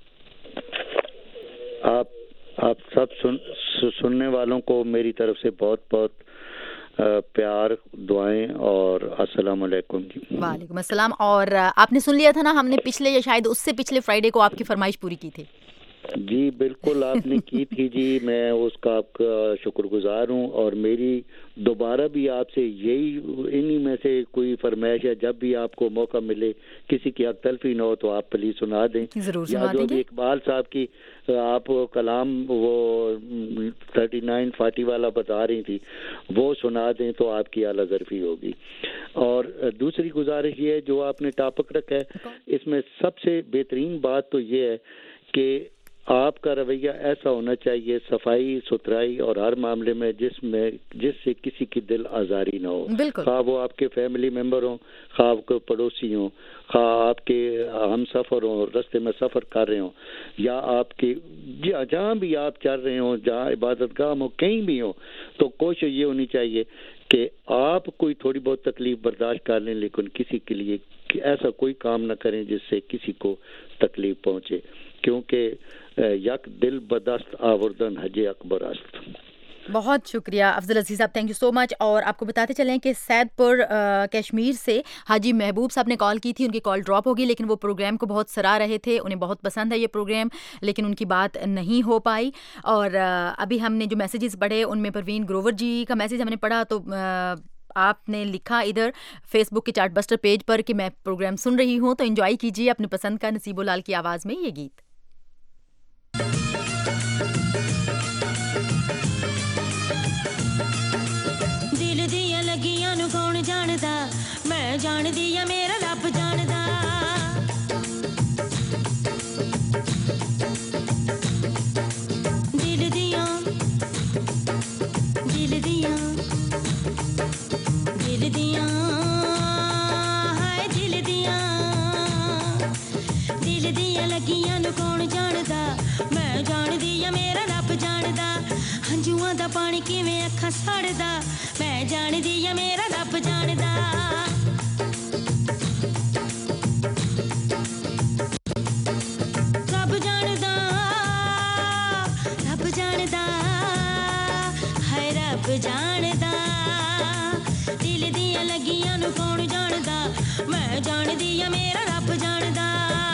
आप आप सब सुन सु, सुनने वालों को मेरी तरफ से बहुत बहुत प्यार दुआएं और अस्सलाम वालेकुम। वालेकुम अस्सलाम। और आपने सुन लिया था ना, हमने पिछले या शायद उससे पिछले फ्राइडे को आपकी फरमाइश पूरी की थी। जी बिल्कुल आपने की थी जी, मैं उसका आपका शुक्रगुजार हूँ। और मेरी दोबारा भी आपसे यही इन्हीं में से कोई फरमाइश है, जब भी आपको मौका मिले किसी की हक तलफी न हो तो आप प्लीज सुना दें। जरूर या सुना जो देंगे। भी इकबाल साहब की आप कलाम वो थर्टी नाइन फार्टी वाला बता रही थी, वो सुना दें तो आपकी आला ज़रफ़ी होगी। और दूसरी गुजारिश ये है, जो आपने टॉपिक रखा है इसमें सबसे बेहतरीन बात तो ये है कि आपका रवैया ऐसा होना चाहिए, सफाई सुथराई और हर मामले में जिसमें जिससे किसी की दिल आजारी ना हो। खा वो आपके फैमिली मेंबर हो, खा आपके पड़ोसी हो, खा आपके हम सफ़र हो, रास्ते में सफ़र कर रहे हो, या आपके जहाँ भी आप चल रहे हो, जहाँ इबादत गाह हो, कहीं भी हो, तो कोशिश ये होनी चाहिए कि आप कोई थोड़ी बहुत तकलीफ बर्दाश्त कर लें, लेकिन किसी के लिए ऐसा कोई काम ना करें जिससे किसी को तकलीफ पहुँचे, क्योंकि यक दिल बदस्त आवर्दन हजे अकबर अस्त। बहुत शुक्रिया अफजल अजीज साहब, थैंक यू सो मच। और आपको बताते चलें कि सैदपुर कश्मीर से हाजी महबूब साहब ने कॉल की थी, उनकी कॉल ड्रॉप होगी, लेकिन वो प्रोग्राम को बहुत सराह रहे थे, उन्हें बहुत पसंद है ये प्रोग्राम, लेकिन उनकी बात नहीं हो पाई। और अभी हमने जो मैसेजेस पढ़े उनमें परवीन ग्रोवर जी का मैसेज हमने पढ़ा, तो आपने लिखा इधर फेसबुक के चार्ट बस्टर पेज पर कि मैं प्रोग्राम सुन रही हूँ, तो एंजॉय कीजिए अपनी पसंद का नसीबो लाल की आवाज़ में ये गीत। दिल दिया लगियां नु कौन जानदा, मैं जानदी या मेरा रब जानदा। दिल दिया दिल दिया दिल दिया हाय दिल दिया दिल दिया लगियां नु कौन जानदा, मैं जानदी या मेरा रब जानदा। हंजुआं दा पानी किवें अखां सड़दा, मैं जानदी या मेरा रब जानदा। रब जानदा रब जानदा हाय रब जानदा। दिल दियां लगियां नु कौन जानदा, मैं जानदी या मेरा रब जानदा।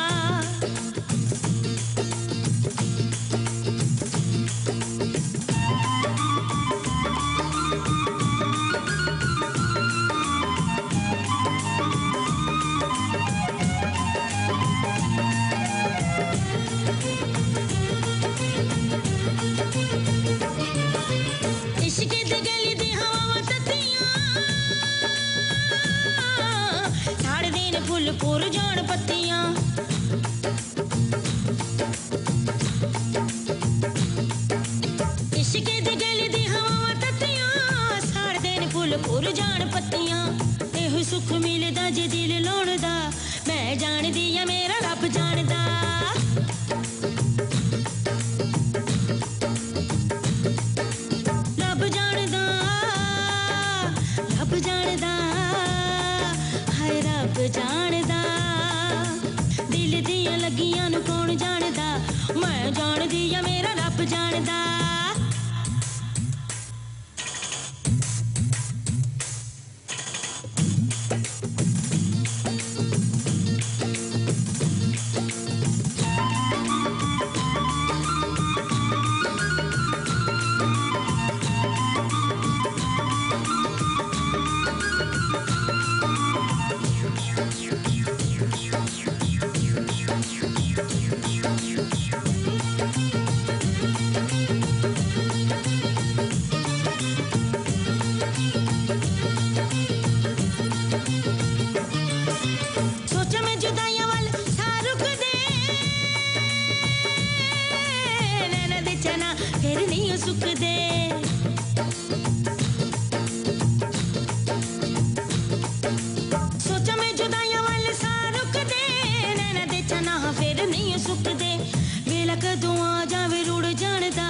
पुर जान पत्तियां इश्क दे गल दी हवा तत्तियां, साड़ देन फुल पुर जान पत्तियां। एहो सुख मिलदा जे दिल लोड़दा, मैं जानदी या मेरा रब जानदा। रब जानदा रब जानदा हाय रब जानदा। दिल दियां लगियां नु कौन जानदा, मैं जानदी या मेरा रब जानदा। सुख दे वेला कदों आ जावे रुड़ जानदा,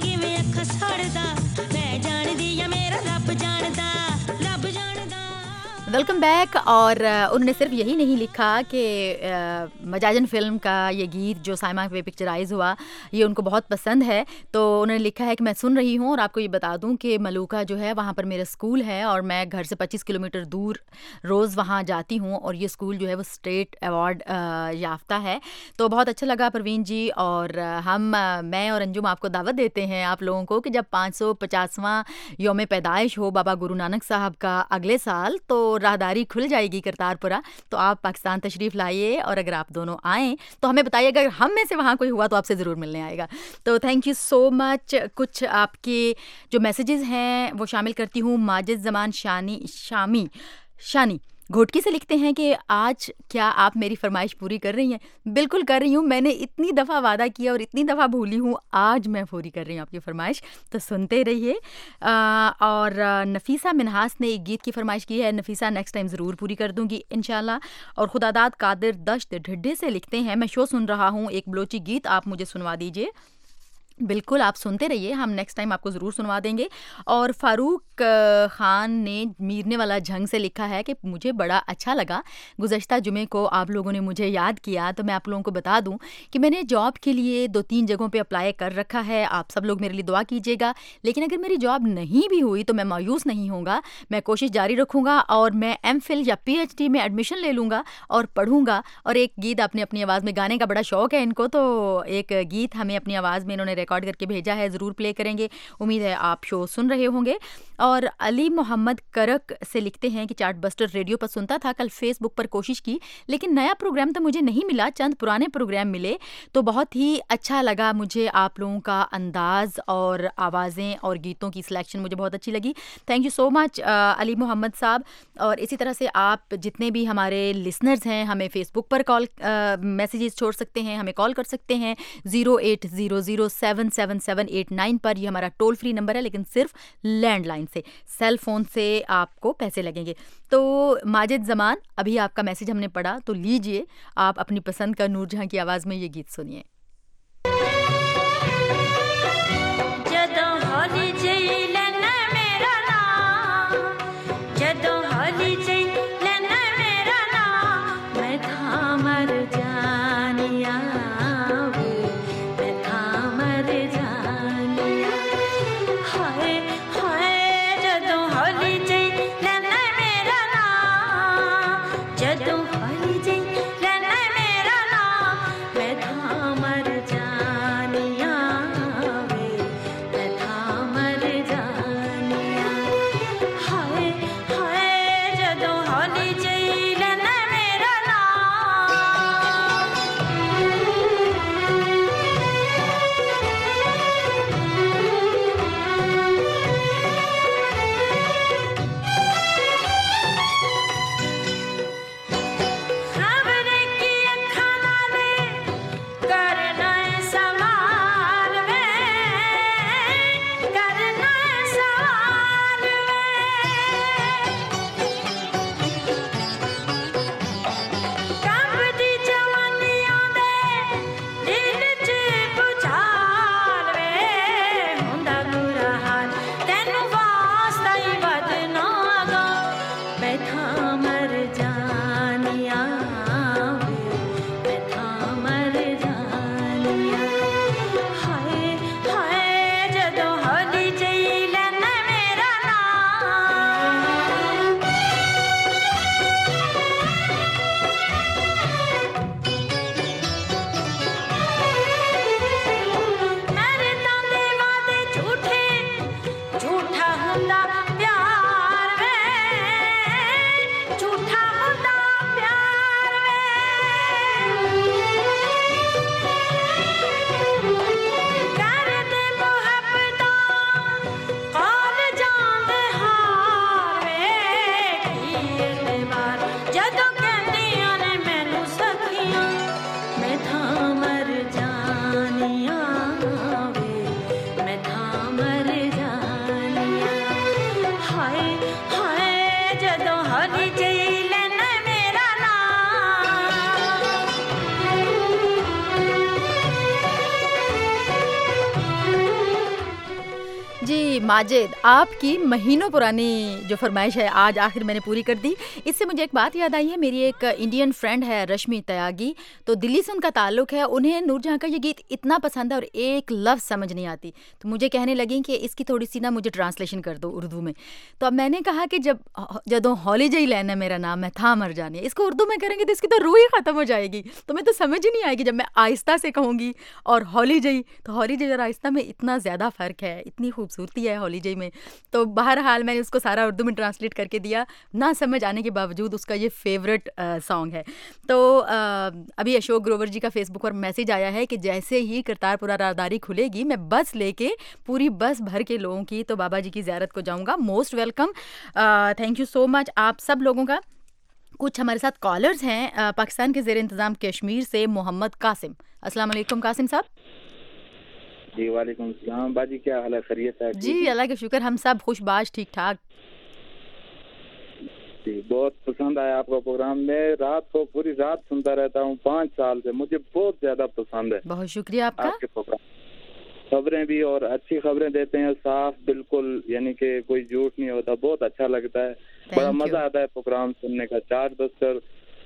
किवें अखां साड़दा मैं जाणदी आ मेरा रब जाणदा रब जाणदा। Welcome back. और अ, उन्होंने सिर्फ यही नहीं लिखा कि अ, मजाजन फिल्म का ये गीत जो साइमा पे पिक्चराइज हुआ ये उनको बहुत पसंद है, तो उन्होंने लिखा है कि मैं सुन रही हूँ और आपको ये बता दूँ कि मलूका जो है वहाँ पर मेरा स्कूल है और मैं घर से पच्चीस किलोमीटर दूर रोज़ वहाँ जाती हूँ और ये स्कूल जो है वो स्टेट अवार्ड अ, याफ्ता है। तो बहुत अच्छा लगा परवीन जी। और अ, हम अ, मैं और अंजुम आपको दावत देते हैं आप लोगों को कि जब पाँच सौ पचासवां योम पैदाइश हो बाबा गुरु नानक साहब का अगले साल, तो राहदारी खुल जाएगी करतारपुरा, तो आप पाकिस्तान तशरीफ़ लाइए और अगर आप दोनों आएँ तो हमें बताइए, अगर हम में से वहाँ कोई हुआ तो आपसे ज़रूर मिलने आएगा। तो थैंक यू सो मच। कुछ आपके जो मैसेजेस हैं वो शामिल करती हूँ। माजिद जमान शानी शामी शानी घोटकी से लिखते हैं कि आज क्या आप मेरी फरमाइश पूरी कर रही हैं? बिल्कुल कर रही हूँ। मैंने इतनी दफ़ा वादा किया और इतनी दफ़ा भूली हूँ, आज मैं पूरी कर रही हूँ आपकी फरमाइश, तो सुनते रहिए। अ, और अ, नफीसा मिनहास ने एक गीत की फरमाइश की है। नफीसा नेक्स्ट टाइम ज़रूर पूरी कर दूंगी इंशाल्लाह। और खुदादाद कादिर दश्त ढिड्ढे से लिखते हैं, मैं शो सुन रहा हूँ, एक बलोची गीत आप मुझे सुनवा दीजिए। बिल्कुल, आप सुनते रहिए, हम नेक्स्ट टाइम आपको ज़रूर सुनवा देंगे। और फ़ारूक अ, ख़ान ने मीरने वाला झंग से लिखा है कि मुझे बड़ा अच्छा लगा गुज़श्ता जुमे को आप लोगों ने मुझे याद किया। तो मैं आप लोगों को बता दूं कि मैंने जॉब के लिए दो तीन जगहों पे अप्लाई कर रखा है, आप सब लोग मेरे लिए दुआ कीजिएगा। लेकिन अगर मेरी जॉब नहीं भी हुई तो मैं मायूस नहीं होऊंगा, मैं कोशिश जारी रखूँगा और मैं एम फिल या पी एच डी में एडमिशन ले लूँगा और पढ़ूँगा। और एक गीत अपने अपनी आवाज़ में गाने का बड़ा शौक़ है इनको, तो एक गीत हमें अपनी आवाज़ में इन्होंने रिकॉर्ड करके भेजा है, ज़रूर प्ले करेंगे। उम्मीद है आप शो सुन रहे होंगे। और अली मोहम्मद करक से लिखते हैं कि चार्ट बस्टर रेडियो पर सुनता था, कल फेसबुक पर कोशिश की लेकिन नया प्रोग्राम तो मुझे नहीं मिला, चंद पुराने प्रोग्राम मिले, तो बहुत ही अच्छा लगा मुझे। आप लोगों का अंदाज़ और आवाज़ें और गीतों की सिलेक्शन मुझे बहुत अच्छी लगी। Thank you so much Ali Mohammad साहब। और इसी तरह से आप जितने भी हमारे लिसनर्स हैं हमें फ़ेसबुक पर कॉल मैसेजेस छोड़ सकते हैं, हमें कॉल कर सकते हैं zero eight zero zero seven seven seven eight nine पर। ये हमारा टोल फ्री नंबर है, लेकिन सिर्फ लैंडलाइन से, सेल फोन से आपको पैसे लगेंगे। तो माजिद जमान, अभी आपका मैसेज हमने पढ़ा, तो लीजिए आप अपनी पसंद का नूरजहां की आवाज़ में ये गीत सुनिए। जदों होली जई लेना मेरा नाम, जदों होली जई लेना मेरा नाम, मैं था मर जानिया वे, मैं था मर जानिया। हाय हाय जदों होली जई लेना मेरा नाम, जदों होली जई लेना मेरा नाम, मैं था मर जी माजिद, आपकी महीनों पुरानी जो फरमाइश है आज आखिर मैंने पूरी कर दी। इससे मुझे एक बात याद आई है, मेरी एक इंडियन फ्रेंड है रश्मि त्यागी, तो दिल्ली से उनका ताल्लुक है। उन्हें नूरजहां का ये गीत इतना पसंद है और एक लफ्ज़ समझ नहीं आती, तो मुझे कहने लगी कि इसकी थोड़ी सी ना मुझे ट्रांसलेशन कर दो उर्दू में। तो अब मैंने कहा कि जब जदों हौली जई लैना मेरा नाम मैं था मर जाने, इसको उर्दू में करेंगे तो इसकी तो रूह ही ख़त्म हो जाएगी, तो मैं तो समझ ही नहीं आएगी। जब मैं आहिस्ता से कहूँगी और हौली जई, तो हौली जई और आहिस्ता में इतना ज़्यादा फ़र्क है, इतनी खूबसूरती है हौली जई में। तो बहरहाल मैंने उसको सारा उर्दू में ट्रांसलेट करके दिया, ना समझ आने के बावजूद उसका ये फेवरेट सॉन्ग है। तो आ, अभी अशोक ग्रोवर जी का फेसबुक पर मैसेज आया है कि जैसे ही करतारपुरा राहदारी खुलेगी मैं बस लेके पूरी बस भर के लोगों की तो बाबा जी की ज़ियारत को जाऊँगा। Most welcome, thank you so much आप सब लोगों का। कुछ हमारे साथ कॉलर्स हैं आ, पाकिस्तान के ज़ेर इंतज़ाम कश्मीर से मोहम्मद कासिम। अस्सलाम वालेकुम कासिम साहब। जी वालेकुम सलाम बाजी, क्या हाल है, खैरियत है? जी अल्लाह का शुक्र, हम सब खुशबाश ठीक ठाक। जी बहुत पसंद आया आपका प्रोग्राम, मैं रात को पूरी रात सुनता रहता हूँ पाँच साल से, मुझे बहुत ज्यादा पसंद है। बहुत शुक्रिया आपका। आपके प्रोग्राम खबरें भी और अच्छी खबरें देते हैं, साफ बिल्कुल, यानी कि कोई झूठ नहीं होता, बहुत अच्छा लगता है, बड़ा मजा आता है प्रोग्राम सुनने का। चार्ट बस्टर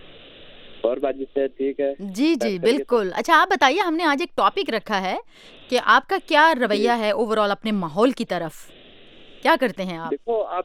और बाजी से ठीक है? जी जी बिल्कुल। अच्छा आप बताइए, हमने आज एक टॉपिक रखा है कि आपका क्या रवैया है ओवरऑल अपने माहौल की तरफ, क्या करते हैं आप? देखो आप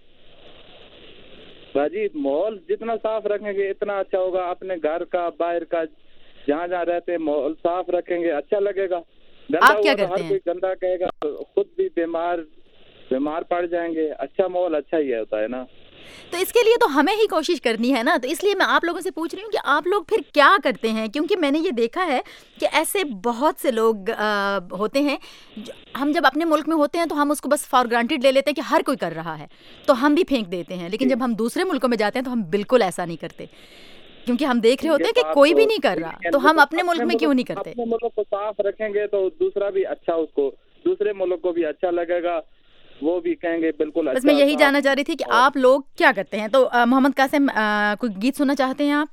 बाजी, माहौल जितना साफ रखेंगे इतना अच्छा होगा। अपने घर का, बाहर का, जहाँ जहाँ रहते हैं माहौल साफ रखेंगे, अच्छा लगेगा। आप क्या करते हर हैं? कोई गंदा कहेगा, खुद भी बीमार बीमार पड़ जाएंगे। अच्छा माहौल अच्छा ही होता है ना, तो इसके लिए तो हमें ही कोशिश करनी है ना। तो इसलिए मैं आप लोगों से पूछ रही हूँ कि आप लोग फिर क्या करते हैं, क्योंकि मैंने ये देखा है कि ऐसे बहुत से लोग आ, होते हैं, हम जब अपने मुल्क में होते हैं तो हम उसको बस फॉर ग्रांटेड ले लेते हैं कि हर कोई कर रहा है तो हम भी फेंक देते हैं, लेकिन जब हम दूसरे मुल्कों में जाते हैं तो हम बिल्कुल ऐसा नहीं करते, क्योंकि हम देख रहे होते हैं कि कोई भी नहीं कर रहा, तो हम अपने मुल्क में क्यों नहीं करते? अपने मुल्क को साफ रखेंगे तो दूसरा भी अच्छा, उसको दूसरे मुल्क को भी अच्छा लगेगा, वो भी कहेंगे बिल्कुल अच्छा। बस मैं यही जानना चाह रही थी कि आप लोग क्या करते हैं। तो आ, मोहम्मद कासिम, आ, कोई गीत सुनना चाहते हैं आप?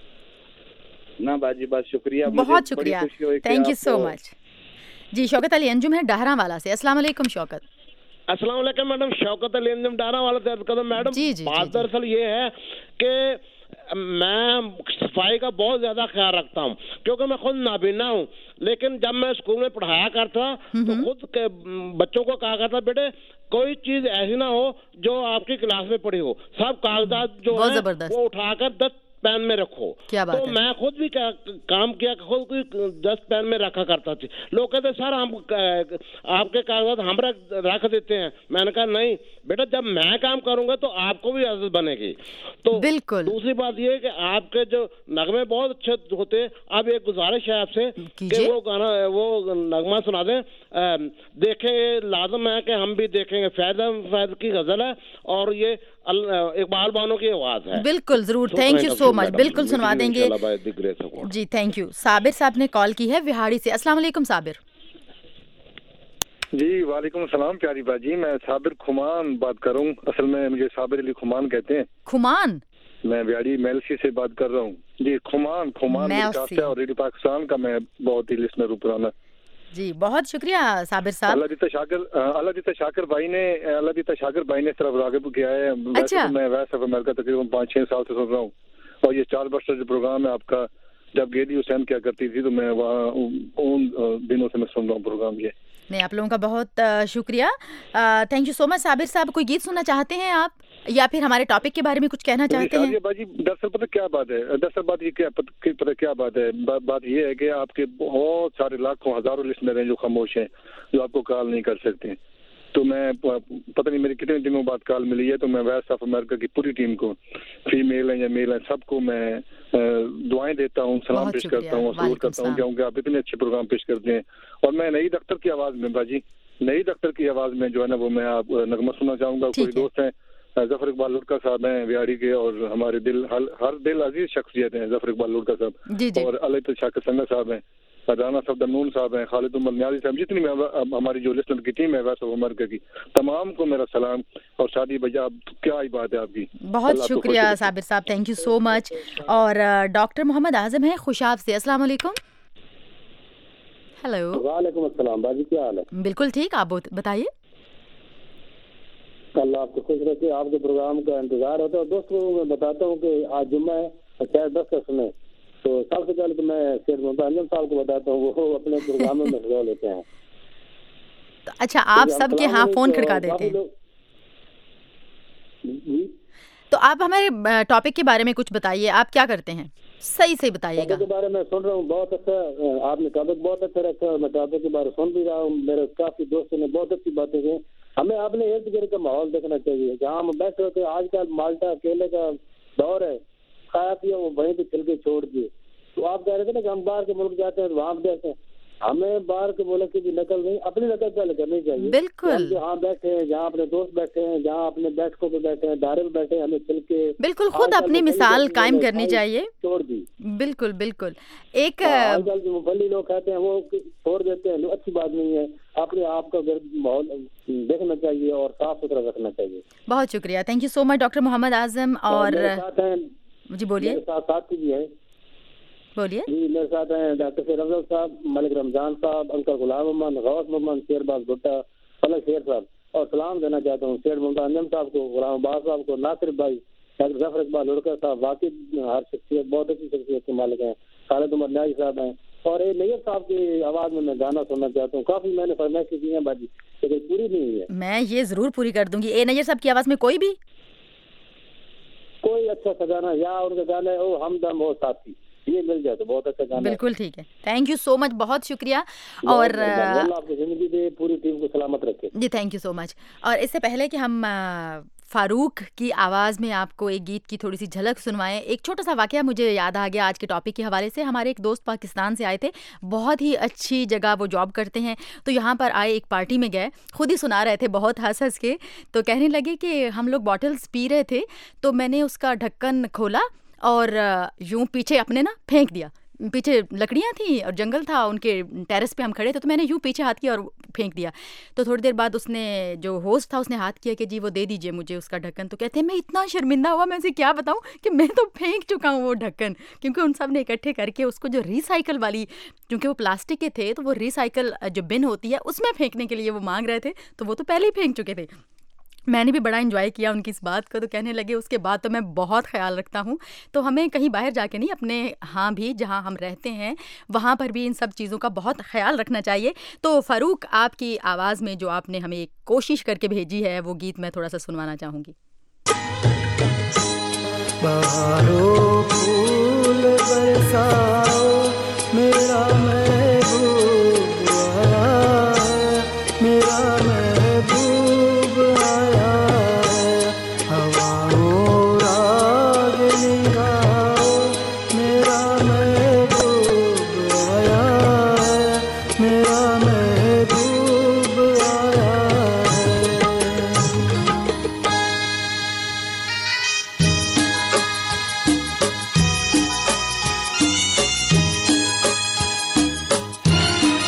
ना बाजी, बस शुक्रिया, बहुत शुक्रिया, थैंक यू सो मच। जी शौकत अली अंजुम है डहरा वाला से। अस्सलाम वालेकुम शौकत। अस्सलाम वालेकुम मैडम, शौकत अली अंजुम डहरा वाला से। कदम मैडम, जी जी बात दरअसल ये है कि मैं सफाई का बहुत ज्यादा ख्याल रखता हूँ, क्योंकि मैं खुद नाबीना हूँ, लेकिन जब मैं स्कूल में पढ़ाया करता तो खुद के बच्चों को कहा करता, बेटे कोई चीज ऐसी ना हो जो आपकी क्लास में पड़ी हो, सब कागजात जो है वो उठाकर दस पेन में रखो। क्या बात तो है? मैं खुद भी काम किया, खुद भी दस पेन में रखा करता थी। लोग कहते सर हम आपके कागजात हम रख, रख देते हैं। मैंने कहा नहीं बेटा, जब मैं काम करूंगा तो आपको भी आदत बनेगी। तो बिल्कुल। दूसरी बात ये है कि आपके जो नगमे बहुत अच्छे होते हैं, अब एक गुजारिश है आपसे कि वो गाना, वो नगमा सुना दें। देखेंगे, लाजम है कि हम भी देखेंगे। फैज फैज की गजल है और ये इकबाल बानो की आवाज है। बिल्कुल जरूर, थैंक यू सो मच, बिल्कुल सुनवा देंगे जी, थैंक यू। साबिर साहब ने कॉल की है विहाड़ी से। अस्सलाम वालेकुम साबिर। जी वालेकुम सलाम प्यारी बाजी, मैं साबिर खुमान बात कर रहा हूँ। असल में मुझे साबिर अली खुमान कहते हैं। खुमान? मैं बिहाड़ी मेलसी से बात कर रहा हूँ जी। खुमान खुमान और रेडियो पाकिस्तान का मैं बहुत ही लिसनर हूँ पुराना जी। बहुत शुक्रिया साबिर साहब। अल्लाह दीता शाकिर अल्लाह दीता शाकिर भाई ने अल्लाह दीता शाकिर भाई ने तरफ रागिब किया है। अच्छा। वैसे तो मैं वैसे अमेरिका तकरीबन पाँच छह साल से सुन रहा हूँ, और ये चार बस्टर जो प्रोग्राम है आपका, जब गेडी हुसैन क्या करती थी तो मैं वहाँ उन दिनों से मैं सुन रहा हूँ प्रोग्राम ये। नहीं, आप लोगों का बहुत शुक्रिया, thank you so much Sabir साहब। कोई गीत सुनना चाहते हैं आप, या फिर हमारे टॉपिक के बारे में कुछ कहना चाहते हैं? बाजी दरअसल पता क्या बात है, दरअसल बात ये क्या पता क्या बात है, बा, बात ये है कि आपके बहुत सारे लाखों हजारों लिस्नर हैं जो खामोश हैं, जो आपको कॉल नहीं कर सकते। तो मैं पता नहीं मेरी कितने दिनों बाद कॉल मिली है, तो मैं वेस्ट ऑफ अमेरिका की पूरी टीम को, फीमेल है या मेल है, सबको मैं दुआएं देता हूँ, सलाम पेश करता हूँ, सलूट करता हूँ, क्योंकि आप इतने अच्छे प्रोग्राम पेश करते हैं। और मैं नई दफ्तर की आवाज में बाजी नई दफ्तर की आवाज में जो है ना वो मैं आप नगमा सुनना चाहूंगा। कोई दोस्त हैं जफर इकबाल लुड़का साहब हैं बिहाड़ी के, और हमारे दिल हर, हर दिल अजीज शख्सियत हैं जफर इकबाल लुड़का साहब, और अली शाकिर संगा साहब हैं, राना सफदरनून साहब हैं, खालिद उमर न्याजी साहब, जितनी हमारी जो लिस्नर की टीम है वैसे उमर की तमाम को मेरा सलाम। और शादी भैया क्या ही बात है आपकी, बहुत शुक्रिया साबिर साहब, थैंक यू सो मच। और डॉक्टर मोहम्मद आजम है खुशाब से। अस्सलाम वालेकुम। हेलो। वालेकुम अस्सलाम बाजी, क्या हाल है? बिल्कुल ठीक, आप बताइए। अल्लाह आपको खुश रखे, आपके प्रोग्राम का इंतजार होता है। दोस्तों मैं बताता हूँ कि आज जुम्मा है, शायद दस का सुने, तो सबसे पहले तो मैं शेर मोहम्मद अंजम साहब को बताता हूँ, वो अपने प्रोग्राम में हिस्सा लेते हैं। तो अच्छा, आप सबके यहाँ फोन खड़का देते हैं, तो आप हमारे टॉपिक के बारे में कुछ बताइए, आप क्या करते हैं, सही से बताइएगा। टॉपिक के बारे में सुन रहा हूँ, बहुत अच्छा आपने टॉपिक बहुत अच्छा रखा है, मैं टॉपिक के बारे में सुन भी रहा हूँ। मेरे काफी दोस्तों ने बहुत अच्छी बातें की। हमें अपने इर्द गिर्द का माहौल देखना चाहिए, जहाँ हम बैठे होते हैं। आजकल माल्टा केले का दौर है, खाया पिया वो वहीं पे छिलके छोड़ दिए। तो आप कह रहे थे ना कि हम बाहर के मुल्क जाते हैं तो वहाँ देखते हैं, हमें बाहर के मुल्क की भी नकल नहीं, अपनी नकल पहले करनी चाहिए। बिल्कुल, जहाँ बैठे हैं, जहाँ अपने दोस्त बैठे हैं, जहाँ अपने बैठकों पे बैठे हैं, दायरे में बैठे हैं, हमें छिलके बिल्कुल खुद अपनी मिसाल कायम करनी चाहिए। छोड़ दी, बिल्कुल बिल्कुल। एक आजकल जो मुफल्ली लोग कहते हैं वो छोड़ देते हैं, अच्छी बात नहीं है। अपने आप का माहौल देखना चाहिए और साफ सुथरा रखना चाहिए। बहुत शुक्रिया, thank you so much doctor Mohammad Azam. और जी बोलिए। मेरे साथ साथी भी है, बोलिए जी। मेरे साथ हैं डॉक्टर शेर अफजल साहब, मलिक रमजान साहब, अंकल गुलाम मोहम्मद, गौस मोहम्मद, शेरबाज भुट्टा, फलक शेर साहब। और सलाम देना चाहता हूँ शेर मोहम्मद अंजम साहब को, गुलाम अब्बास साहब को, नासिर भाई, डॉक्टर जफर इकबाल लुड़कर साहब, वाकई हर शख्सियत बहुत अच्छी शख्सियत के मालिक हैं। खालिद उमर न्याजी साहब हैं। और ये नैयर साहब की आवाज में मैं गाना सुनना चाहता हूँ। काफी मैंने फरमाइश की है बाजी, लेकिन पूरी नहीं हुई है। मैं ये जरूर पूरी कर दूंगी। ए नैयर साहब की आवाज में कोई भी कोई अच्छा सा गाना, या उनके गाने ओ हमदम ओ साथी, ये मिल जाए तो बहुत अच्छा गाना। बिल्कुल ठीक है, थैंक यू सो मच, बहुत शुक्रिया। और आपकी जिंदगी दे, पूरी टीम को सलामत रखे जी, थैंक यू सो मच। और इससे पहले कि हम फारूक की आवाज़ में आपको एक गीत की थोड़ी सी झलक सुनवाएं, एक छोटा सा वाकया मुझे याद आ गया आज के टॉपिक के हवाले से। हमारे एक दोस्त पाकिस्तान से आए थे, बहुत ही अच्छी जगह वो जॉब करते हैं, तो यहाँ पर आए, एक पार्टी में गए, खुद ही सुना रहे थे बहुत हंस हंस के। तो कहने लगे कि हम लोग बॉटल्स पी रहे थे, तो मैंने उसका ढक्कन खोला और यूं पीछे अपने ना फेंक दिया। पीछे लकड़ियाँ थी और जंगल था, उनके टेरेस पे हम खड़े थे, तो मैंने यूं पीछे हाथ किया और फेंक दिया। तो थोड़ी देर बाद उसने, जो होस्ट था, उसने हाथ किया कि जी वो दे दीजिए मुझे उसका ढक्कन। तो कहते हैं मैं इतना शर्मिंदा हुआ, मैं उसे क्या बताऊं कि मैं तो फेंक चुका हूं वो ढक्कन, क्योंकि उन सब ने इकट्ठे करके उसको जो रिसाइकल वाली, क्योंकि वो प्लास्टिक के थे, तो वो रिसाइकल जो बिन होती है उसमें फेंकने के लिए वो मांग रहे थे, तो वो तो पहले ही फेंक चुके थे। मैंने भी बड़ा एंजॉय किया उनकी इस बात को। तो कहने लगे उसके बाद तो मैं बहुत ख्याल रखता हूँ, तो हमें कहीं बाहर जाके नहीं, अपने यहाँ भी जहाँ हम रहते हैं वहाँ पर भी इन सब चीज़ों का बहुत ख्याल रखना चाहिए। तो फ़ारूक, आपकी आवाज़ में जो आपने हमें एक कोशिश करके भेजी है, वो गीत मैं थोड़ा सा सुनवाना चाहूँगी। बहारों फूल बरसाओ, मेरा महबूब आया, मेरा महबूब आया, हवाओं रागनी गाओ, मेरा महबूब आया, मेरा महबूब आया है।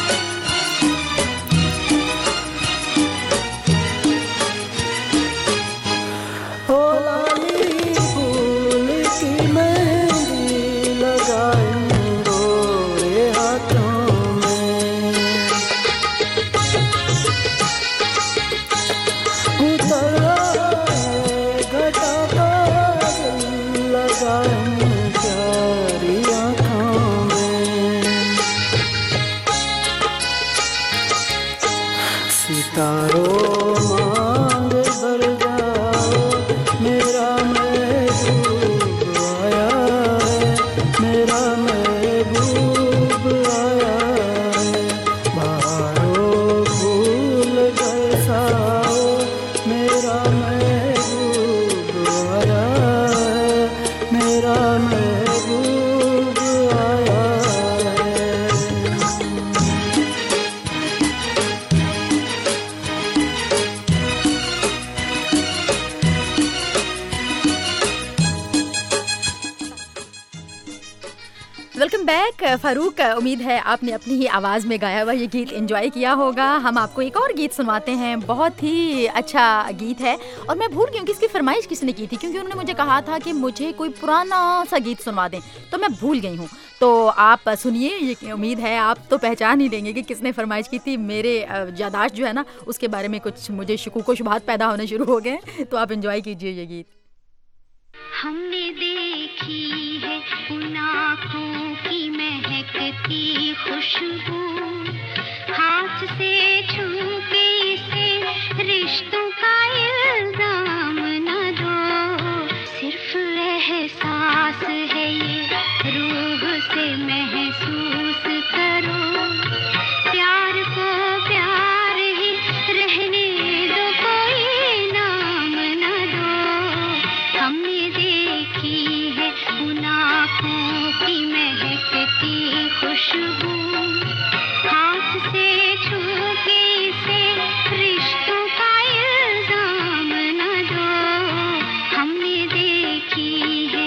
Welcome back Farooq. उम्मीद है आपने अपनी ही आवाज़ में गाया हुआ ये गीत एंजॉय किया होगा। हम आपको एक और गीत सुनवाते हैं, बहुत ही अच्छा गीत है और मैं भूल गई हूँ कि इसकी फरमाइश किसने की थी, क्योंकि उन्होंने मुझे कहा था कि मुझे कोई पुराना सा गीत सुनवा दें, तो मैं भूल गई हूँ। तो आप सुनिए, ये उम्मीद है आप तो पहचान ही लेंगे कि किसने फरमाइश की थी। मेरे यादाश्त जो है ना उसके बारे में कुछ मुझे शकूक व शुबहात पैदा होने शुरू हो गए, तो आप एंजॉय कीजिए ये गीत। हमने देखी है उन आँखों की महकती खुशबू, हाथ से छू के इसे रिश्तों का इल्जाम न दो, सिर्फ एहसास है ये रूह से महसूस करो, प्यार को प्यार ही रहने दो, कोई नाम न दो। हमने देखी है उन आँखों की महकती खुशबू, हाथ से छू के इसे रिश्तों का इल्जाम न दो, हमने देखी है।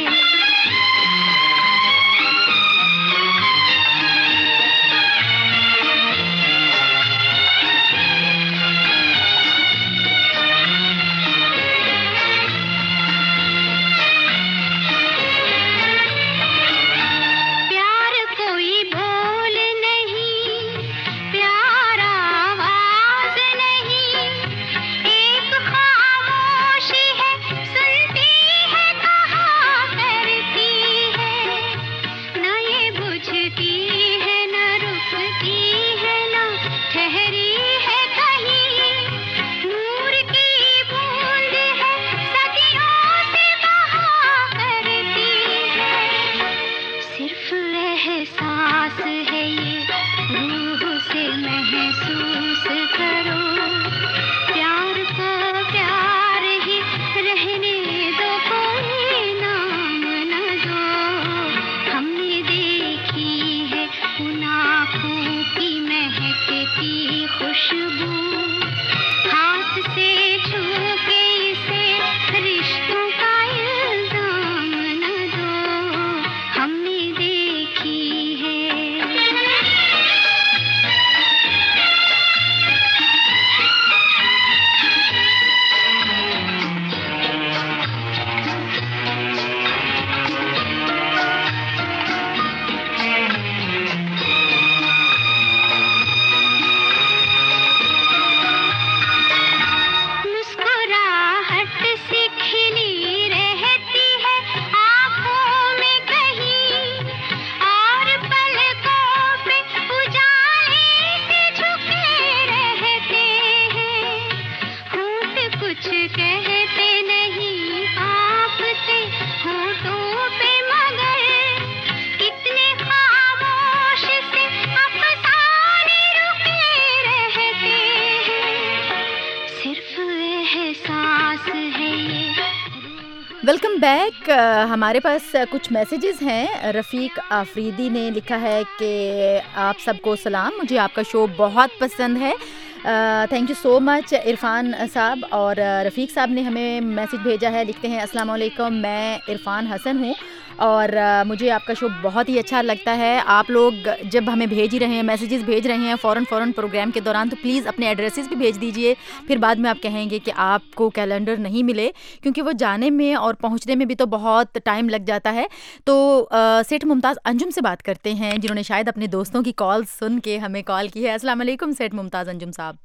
Welcome back. हमारे पास कुछ मैसेजेस हैं। रफ़ीक आफरीदी ने लिखा है कि आप सबको सलाम, मुझे आपका शो बहुत पसंद है, thank you so much Irfan साहब। और रफ़ीक साहब ने हमें मैसेज भेजा है, लिखते हैं अस्सलाम वालेकुम, मैं इरफान हसन हूँ और uh, मुझे आपका शो बहुत ही अच्छा लगता है। आप लोग जब हमें भेज ही रहे हैं, मैसेजेस भेज रहे हैं फ़ौरन फ़ौरन प्रोग्राम के दौरान, तो प्लीज़ अपने एड्रेसेस भी भेज दीजिए, फिर बाद में आप कहेंगे कि आपको कैलेंडर नहीं मिले, क्योंकि वो जाने में और पहुंचने में भी तो बहुत टाइम लग जाता है। तो uh, सेठ मुमताज़ अंजुम से बात करते हैं, जिन्होंने शायद अपने दोस्तों की कॉल सुन के हमें कॉल की है। अस्सलाम वालेकुम सेठ मुमताज़ अंजुम साहब।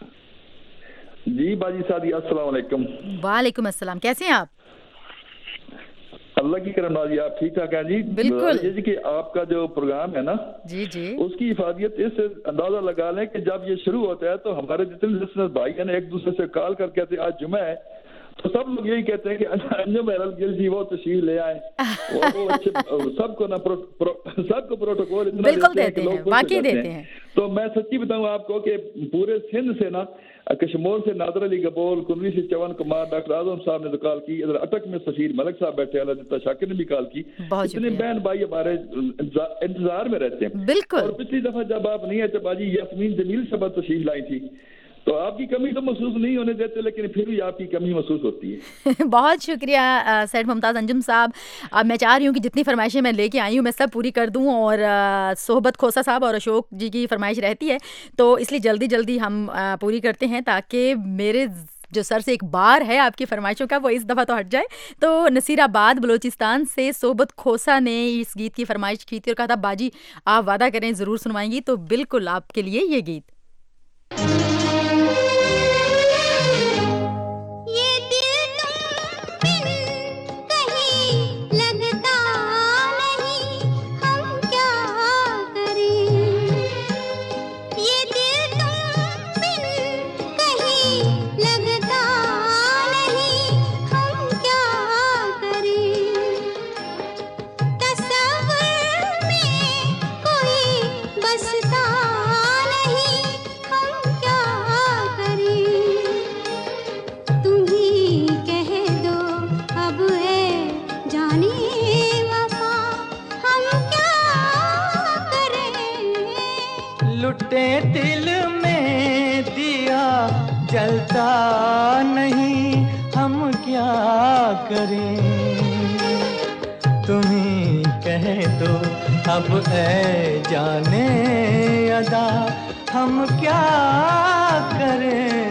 जी बाजी सादी, अस्सलाम वालेकुम। वालेकुम अस्सलाम, कैसे हैं आप? अल्लाह की करम नाजी, आप ठीक ठाक हैं जी? बिल्कुल। ये जी कि आपका जो प्रोग्राम है ना जी जी, उसकी हिफाजत इस अंदाजा लगा लें कि जब ये शुरू होता है तो हमारे जितने लिसनर भाई हैं एक दूसरे से कॉल करके कहते हैं आज जुमा है, तो सब लोग यही कहते हैं कि अंजुम हैरल गिल जी वो तशरीफ ले आए, वो वो अच्छे सबको ना प्रो, प्रो, सबको प्रोटोकॉल इतना बिल्कुल देते देते हैं, हैं, वाकई देते हैं। तो मैं सच्ची बताऊं आपको कि पूरे सिंध से ना, कश्मीर से नादर अली गबोल, कुनवी से चवन कुमार, डॉक्टर आजम साहब ने तो कॉल की, इधर अटक में सफीर मलिक साहब बैठे, अल्लाह शाकिर ने भी कॉल की। इतने बहन भाई हमारे इंतजार में रहते हैं। बिल्कुल। और पिछली दफा जब आप नहीं आए तो बाजी यास्मीन जमील साहब तशरीफ लाई थी, तो आपकी कमी तो महसूस नहीं होने देते, लेकिन फिर भी आपकी कमी महसूस होती है। बहुत शुक्रिया सैयद मुमताज़ अंजुम साहब। अब मैं चाह रही हूँ कि जितनी फरमाइशें मैं लेके आई हूँ मैं सब पूरी कर दूँ, और आ, सोहबत खोसा साहब और अशोक जी की फरमाइश रहती है, तो इसलिए जल्दी जल्दी हम आ, पूरी करते हैं ताकि मेरे जो सर से एक बार है आपकी फरमाइशों का वो इस दफ़ा तो हट जाए। तो नसीराबाद बलूचिस्तान से सोहबत खोसा ने इस गीत की फरमाइश की थी और कहा था बाजी आप वादा करें ज़रूर सुनवाएंगी, तो बिल्कुल आपके लिए ये गीत। लुटे दिल में दिया जलता नहीं, हम क्या करें। तुम ही कह दो अब ऐ जाने अदा, हम क्या करें।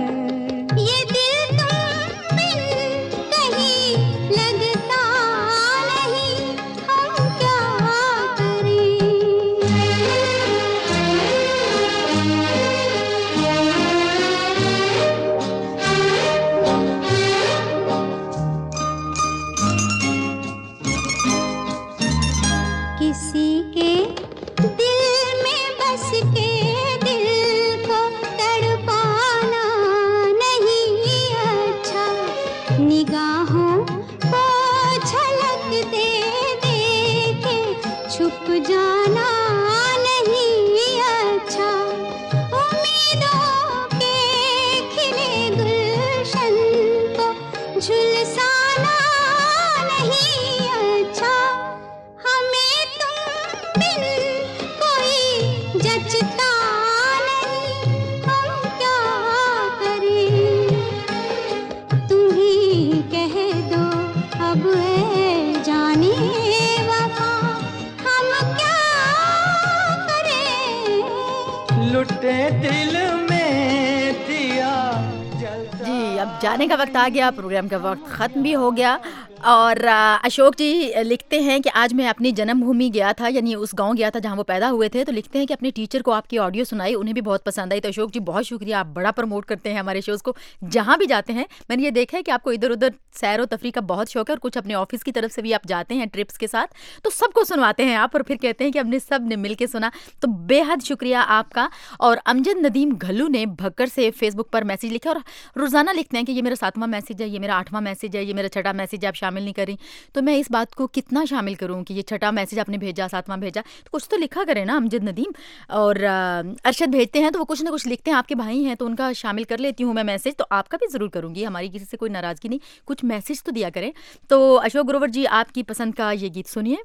जाने का वक्त आ गया, प्रोग्राम का वक्त ख़त्म भी हो गया। और अशोक जी लिखते हैं कि आज मैं अपनी जन्मभूमि गया था, यानी उस गांव गया था जहां वो पैदा हुए थे, तो लिखते हैं कि अपने टीचर को आपकी ऑडियो सुनाई, उन्हें भी बहुत पसंद आई। तो अशोक जी बहुत शुक्रिया, आप बड़ा प्रमोट करते हैं हमारे शोज़ को जहां भी जाते हैं। मैंने ये देखा है कि आपको इधर उधर सैर व तफरी का बहुत शौक है और कुछ अपने ऑफिस की तरफ से भी आप जाते हैं ट्रिप्स के साथ, तो सबको सुनवाते हैं आप और फिर कहते हैं कि हमने सब ने मिल के सुना। तो बेहद शुक्रिया आपका। और अमजद नदीम घल्लू ने भक्कर से फेसबुक पर मैसेज लिखा और रोज़ाना लिखते हैं कि ये मेरा सातवां मैसेज है, ये मेरा आठवां मैसेज है, ये मेरा छठा मैसेज है, आप शामिल नहीं करें। तो मैं इस बात को कितना शामिल करूं कि ये छठा मैसेज आपने भेजा, सातवां भेजा, तो कुछ तो लिखा करें ना अमजद नदीम। और अरशद भेजते हैं तो वो कुछ ना कुछ लिखते हैं, आपके भाई हैं तो उनका शामिल कर लेती हूँ मैं मैसेज, तो आपका भी ज़रूर करूँगी, हमारी किसी से कोई नाराज़गी नहीं, कुछ मैसेज तो दिया करें। तो अशोक ग्रोवर जी आपकी पसंद का ये गीत सुनिए।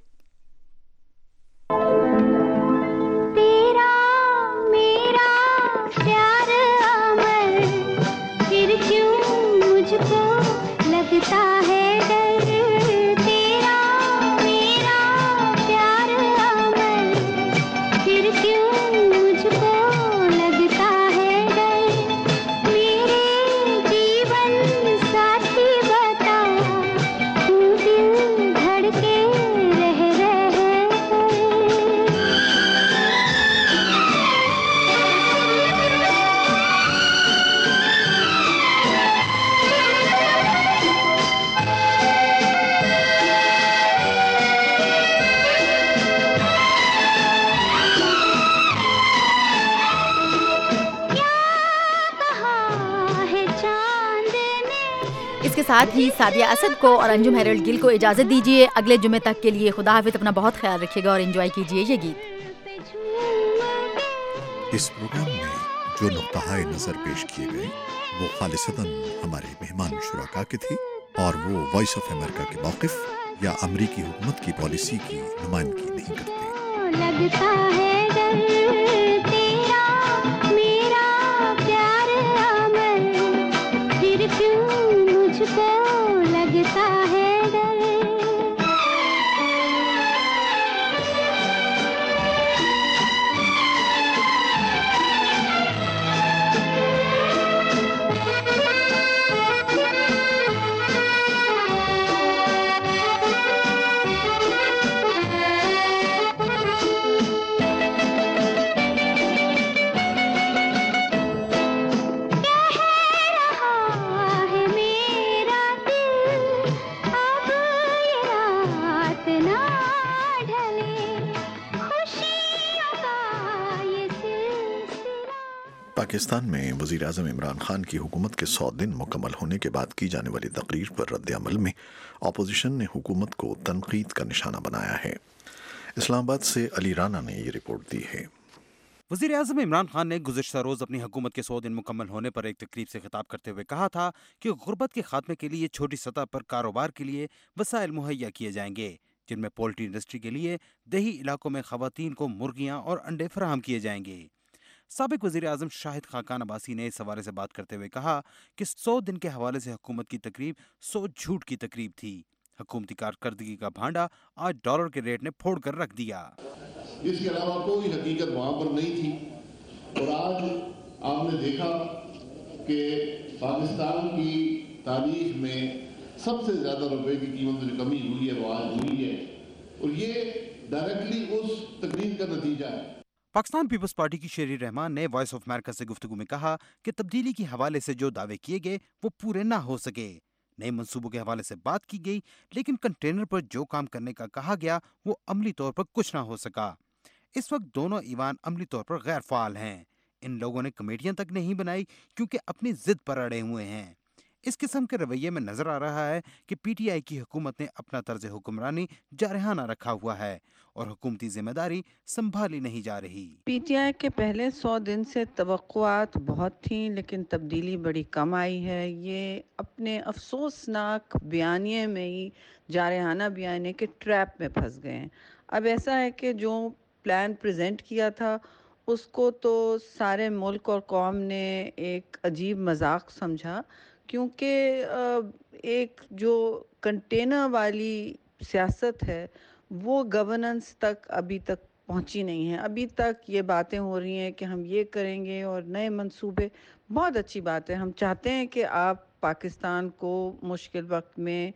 तेरा मेरा प्यार अमर, फिर क्यों मुझको लगता है साथ ही सादिया असद को और अंजुम हेरल्ड गिल को इजाज़त दीजिए। अगले जुमे तक के लिए खुदा हाफिज़, अपना बहुत ख्याल रखिएगा और एंजॉय कीजिए ये गीत। इस प्रोग्राम में जो नुक्ताए नज़र पेश किए गए वो खालिसतन हमारे मेहमान शुराका के थे और वो वॉइस ऑफ अमेरिका के मौक़िफ़ या अमरीकी हुकूमत की पॉलिसी की नुमाइंदगी नहीं करते। लगता है डर तेरा मेरा प्यार पाकिस्तान में वज़ीर आज़म इमरान खान की हुकूमत के सौ दिन मुकम्मल होने के बाद की जाने वाली तकरीर पर रद्द अमल में अपोजिशन ने हुकूमत को तनकीद का निशाना बनाया है। इस्लामाबाद से अली राना ने ये रिपोर्ट दी है। वज़ीर आज़म इमरान खान ने गुज़िश्ता रोज़ अपनी हुकूमत के सौ दिन मुकम्मल होने पर एक तकरीब से खिताब करते हुए कहा था कि गुर्बत के खात्मे के लिए छोटी सतह पर कारोबार के लिए वसाइल मुहैया किए जाएंगे, जिनमें पोल्ट्री इंडस्ट्री के लिए देही इलाकों में खवातीन को मुर्गियाँ और अंडे फराहम किए जाएंगे। साबिक वज़ीर आज़म शाहिद खाकान अब्बासी ने इस हवाले से बात करते हुए कहा कि सौ दिन के हवाले से हुकूमत की तकरीब सौ झूठ की तकरीब थी। हुकूमती कारकर्दगी का भांडा आज डॉलर के रेट ने फोड़ कर रख दिया। इसके अलावा कोई हकीकत वहाँ पर नहीं थी। और आज आपने देखा कि पाकिस्तान की तारीख में सबसे ज़्यादा रुपए की कीमत में जो कमी हुई है वो आज हुई है, और ये डायरेक्टली उस तकरीर का नतीजा है। पाकिस्तान पीपल्स पार्टी की शेरी रहमान ने वॉइस ऑफ अमेरिका से गुफ्तगू में कहा कि तब्दीली के हवाले से जो दावे किए गए वो पूरे ना हो सके। नए मंसूबों के हवाले से बात की गई, लेकिन कंटेनर पर जो काम करने का कहा गया वो अमली तौर पर कुछ ना हो सका। इस वक्त दोनों ईवान अमली तौर पर गैर फाल हैं। इन लोगों ने कमेटियां तक नहीं बनाई क्योंकि अपनी जिद पर अड़े हुए हैं। इस किस्म के रवैये में नजर आ रहा है कि पीटीआई की हुकूमत ने अपना तर्ज हुक्मरानी जारहाना रखा हुआ है और हुकूमती जिम्मेदारी संभाली नहीं जा रही। पीटीआई के पहले सौ दिन से तवक्कुआत बहुत थी, लेकिन तब्दीली बड़ी कम आई है। ये अपने अफसोसनाक बयानिए में ही जारहाना बयानिए के ट्रैप में फंस गए हैं। अब ऐसा है कि जो प्लान प्रेजेंट किया था उसको तो सारे मुल्क और कौम ने एक अजीब मजाक समझा, क्योंकि एक जो कंटेनर वाली सियासत है वो गवर्नेंस तक अभी तक पहुंची नहीं है। अभी तक ये बातें हो रही हैं कि हम ये करेंगे और नए मंसूबे, बहुत अच्छी बात है। हम चाहते हैं कि आप पाकिस्तान को मुश्किल वक्त में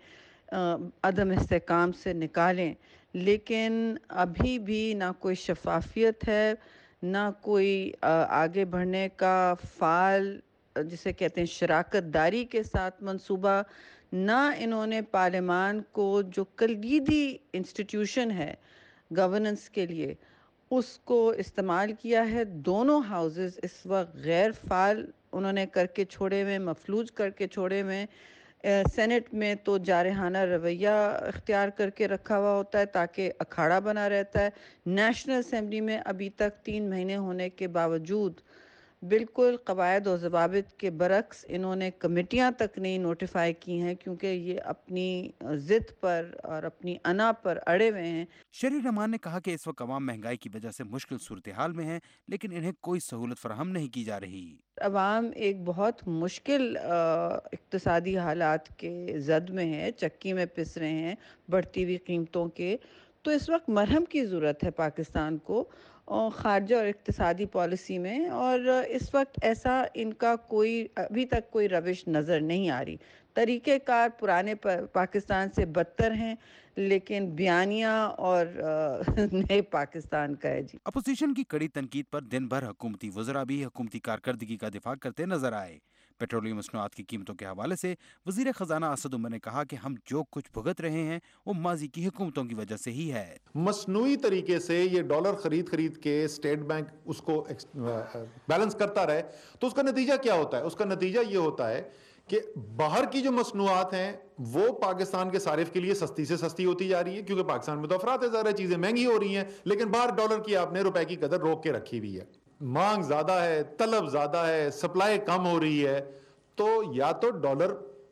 अदम इस्तेकाम से निकालें, लेकिन अभी भी ना कोई शफाफियत है, ना कोई आगे बढ़ने का फाल जिसे कहते हैं शराकत दारी के साथ मंसूबा, ना इन्होंने पार्लियामान को जो कलीदी इंस्टीट्यूशन है गवर्नेंस के लिए उसको इस्तेमाल किया है। दोनों हाउसेस इस वक्त गैर फाल उन्होंने करके छोड़े हुए, मफलूज करके छोड़े हुए। सेनेट में तो जारहाना रवैया इख्तियार करके रखा हुआ होता है ताकि अखाड़ा बना रहता है। नेशनल असेंबली में अभी तक तीन महीने होने के बावजूद बिल्कुल कवायद और ज़वाबित के बरक्स इन्होंने कमेटियां तक नहीं नोटिफाई की हैं, क्योंकि ये अपनी जिद पर और अपनी अना पर अड़े हुए हैं। शेरी रहमान ने कहा कि इस वक्त अवाम महंगाई की वजह से मुश्किल सूरत हाल में है, लेकिन इन्हें कोई सहूलत फराहम नहीं की जा रही। अवाम एक बहुत मुश्किल इक्तिसादी हालात के जद में है, चक्की में पिस रहे हैं बढ़ती हुई कीमतों के। तो इस वक्त मरहम की ज़रूरत है पाकिस्तान को और ख़ारजा और इक्तिसादी पॉलिसी में, और इस वक्त ऐसा इनका कोई अभी तक कोई रविश नज़र नहीं आ रही। तरीक़ेकार पुराने पाकिस्तान से बदतर हैं, लेकिन बयानिया और नए पाकिस्तान का है जी। अपोजिशन की कड़ी तनकीद पर दिन भर हुकूमती वज़रा भी हुकूमती कारकर्दगी का दिफा करते नजर आए। पेट्रोलियम मसनूआत की कीमतों के हवाले से वज़ीर ख़जाना असद उमर ने कहा कि हम जो कुछ भुगत रहे हैं वो माजी की हुकूमतों की वजह से ही है। मसनूई तरीके से ये डॉलर खरीद खरीद के स्टेट बैंक उसको बैलेंस करता रहे तो उसका नतीजा क्या होता है? उसका नतीजा ये होता है कि बाहर की जो मसनूआत हैं वो पाकिस्तान के सारिफ के लिए सस्ती से सस्ती होती जा रही है, क्योंकि पाकिस्तान में तो अफरात ज़्यादा चीज़ें महंगी हो रही हैं, लेकिन बाहर डॉलर की आपने रुपए की कदर रोक के रखी हुई है। मांग ज़्यादा है, तलब ज़्यादा है, सप्लाई कम हो रही है, तो या तो डॉलर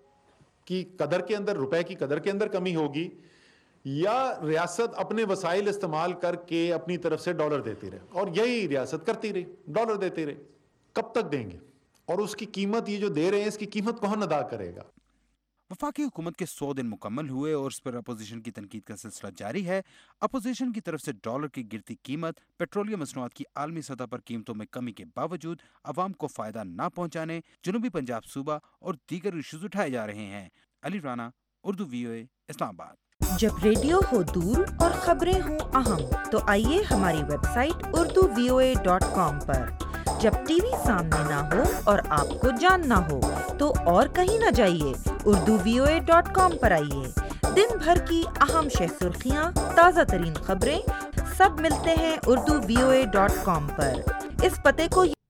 की कदर के अंदर, रुपए की कदर के अंदर कमी होगी, या रियासत अपने वसाइल इस्तेमाल करके अपनी तरफ से डॉलर देती रहे, और यही रियासत करती रही, डॉलर देती रही। कब तक देंगे? और उसकी कीमत ये जो दे रहे हैं इसकी कीमत कौन अदा करेगा? वफाकी हुकूमत के सौ दिन मुकम्मल हुए और उस पर अपोजिशन की तनकीद का सिलसिला जारी है। अपोजिशन की तरफ से डॉलर की गिरती कीमत, पेट्रोलियम मसनूआत की आलमी सतह पर कीमतों में कमी के बावजूद अवाम को फायदा न पहुँचाने जनूबी पंजाब सूबा और दीगर इशूज उठाए जा रहे हैं। अली राना, उर्दू वीओए, इस्लामाबाद। जब रेडियो हो दूर और खबरें हो अहम, तो आइए हमारी website Urdu V O A dot com पर। जब टीवी सामने ना हो और आपको जानना हो तो और कहीं न जाइए, Urdu V O A dot com पर आइए। दिन भर की अहम शह सुर्खियाँ, ताज़ा तरीन खबरें सब मिलते हैं Urdu V O A dot com पर। इस पते को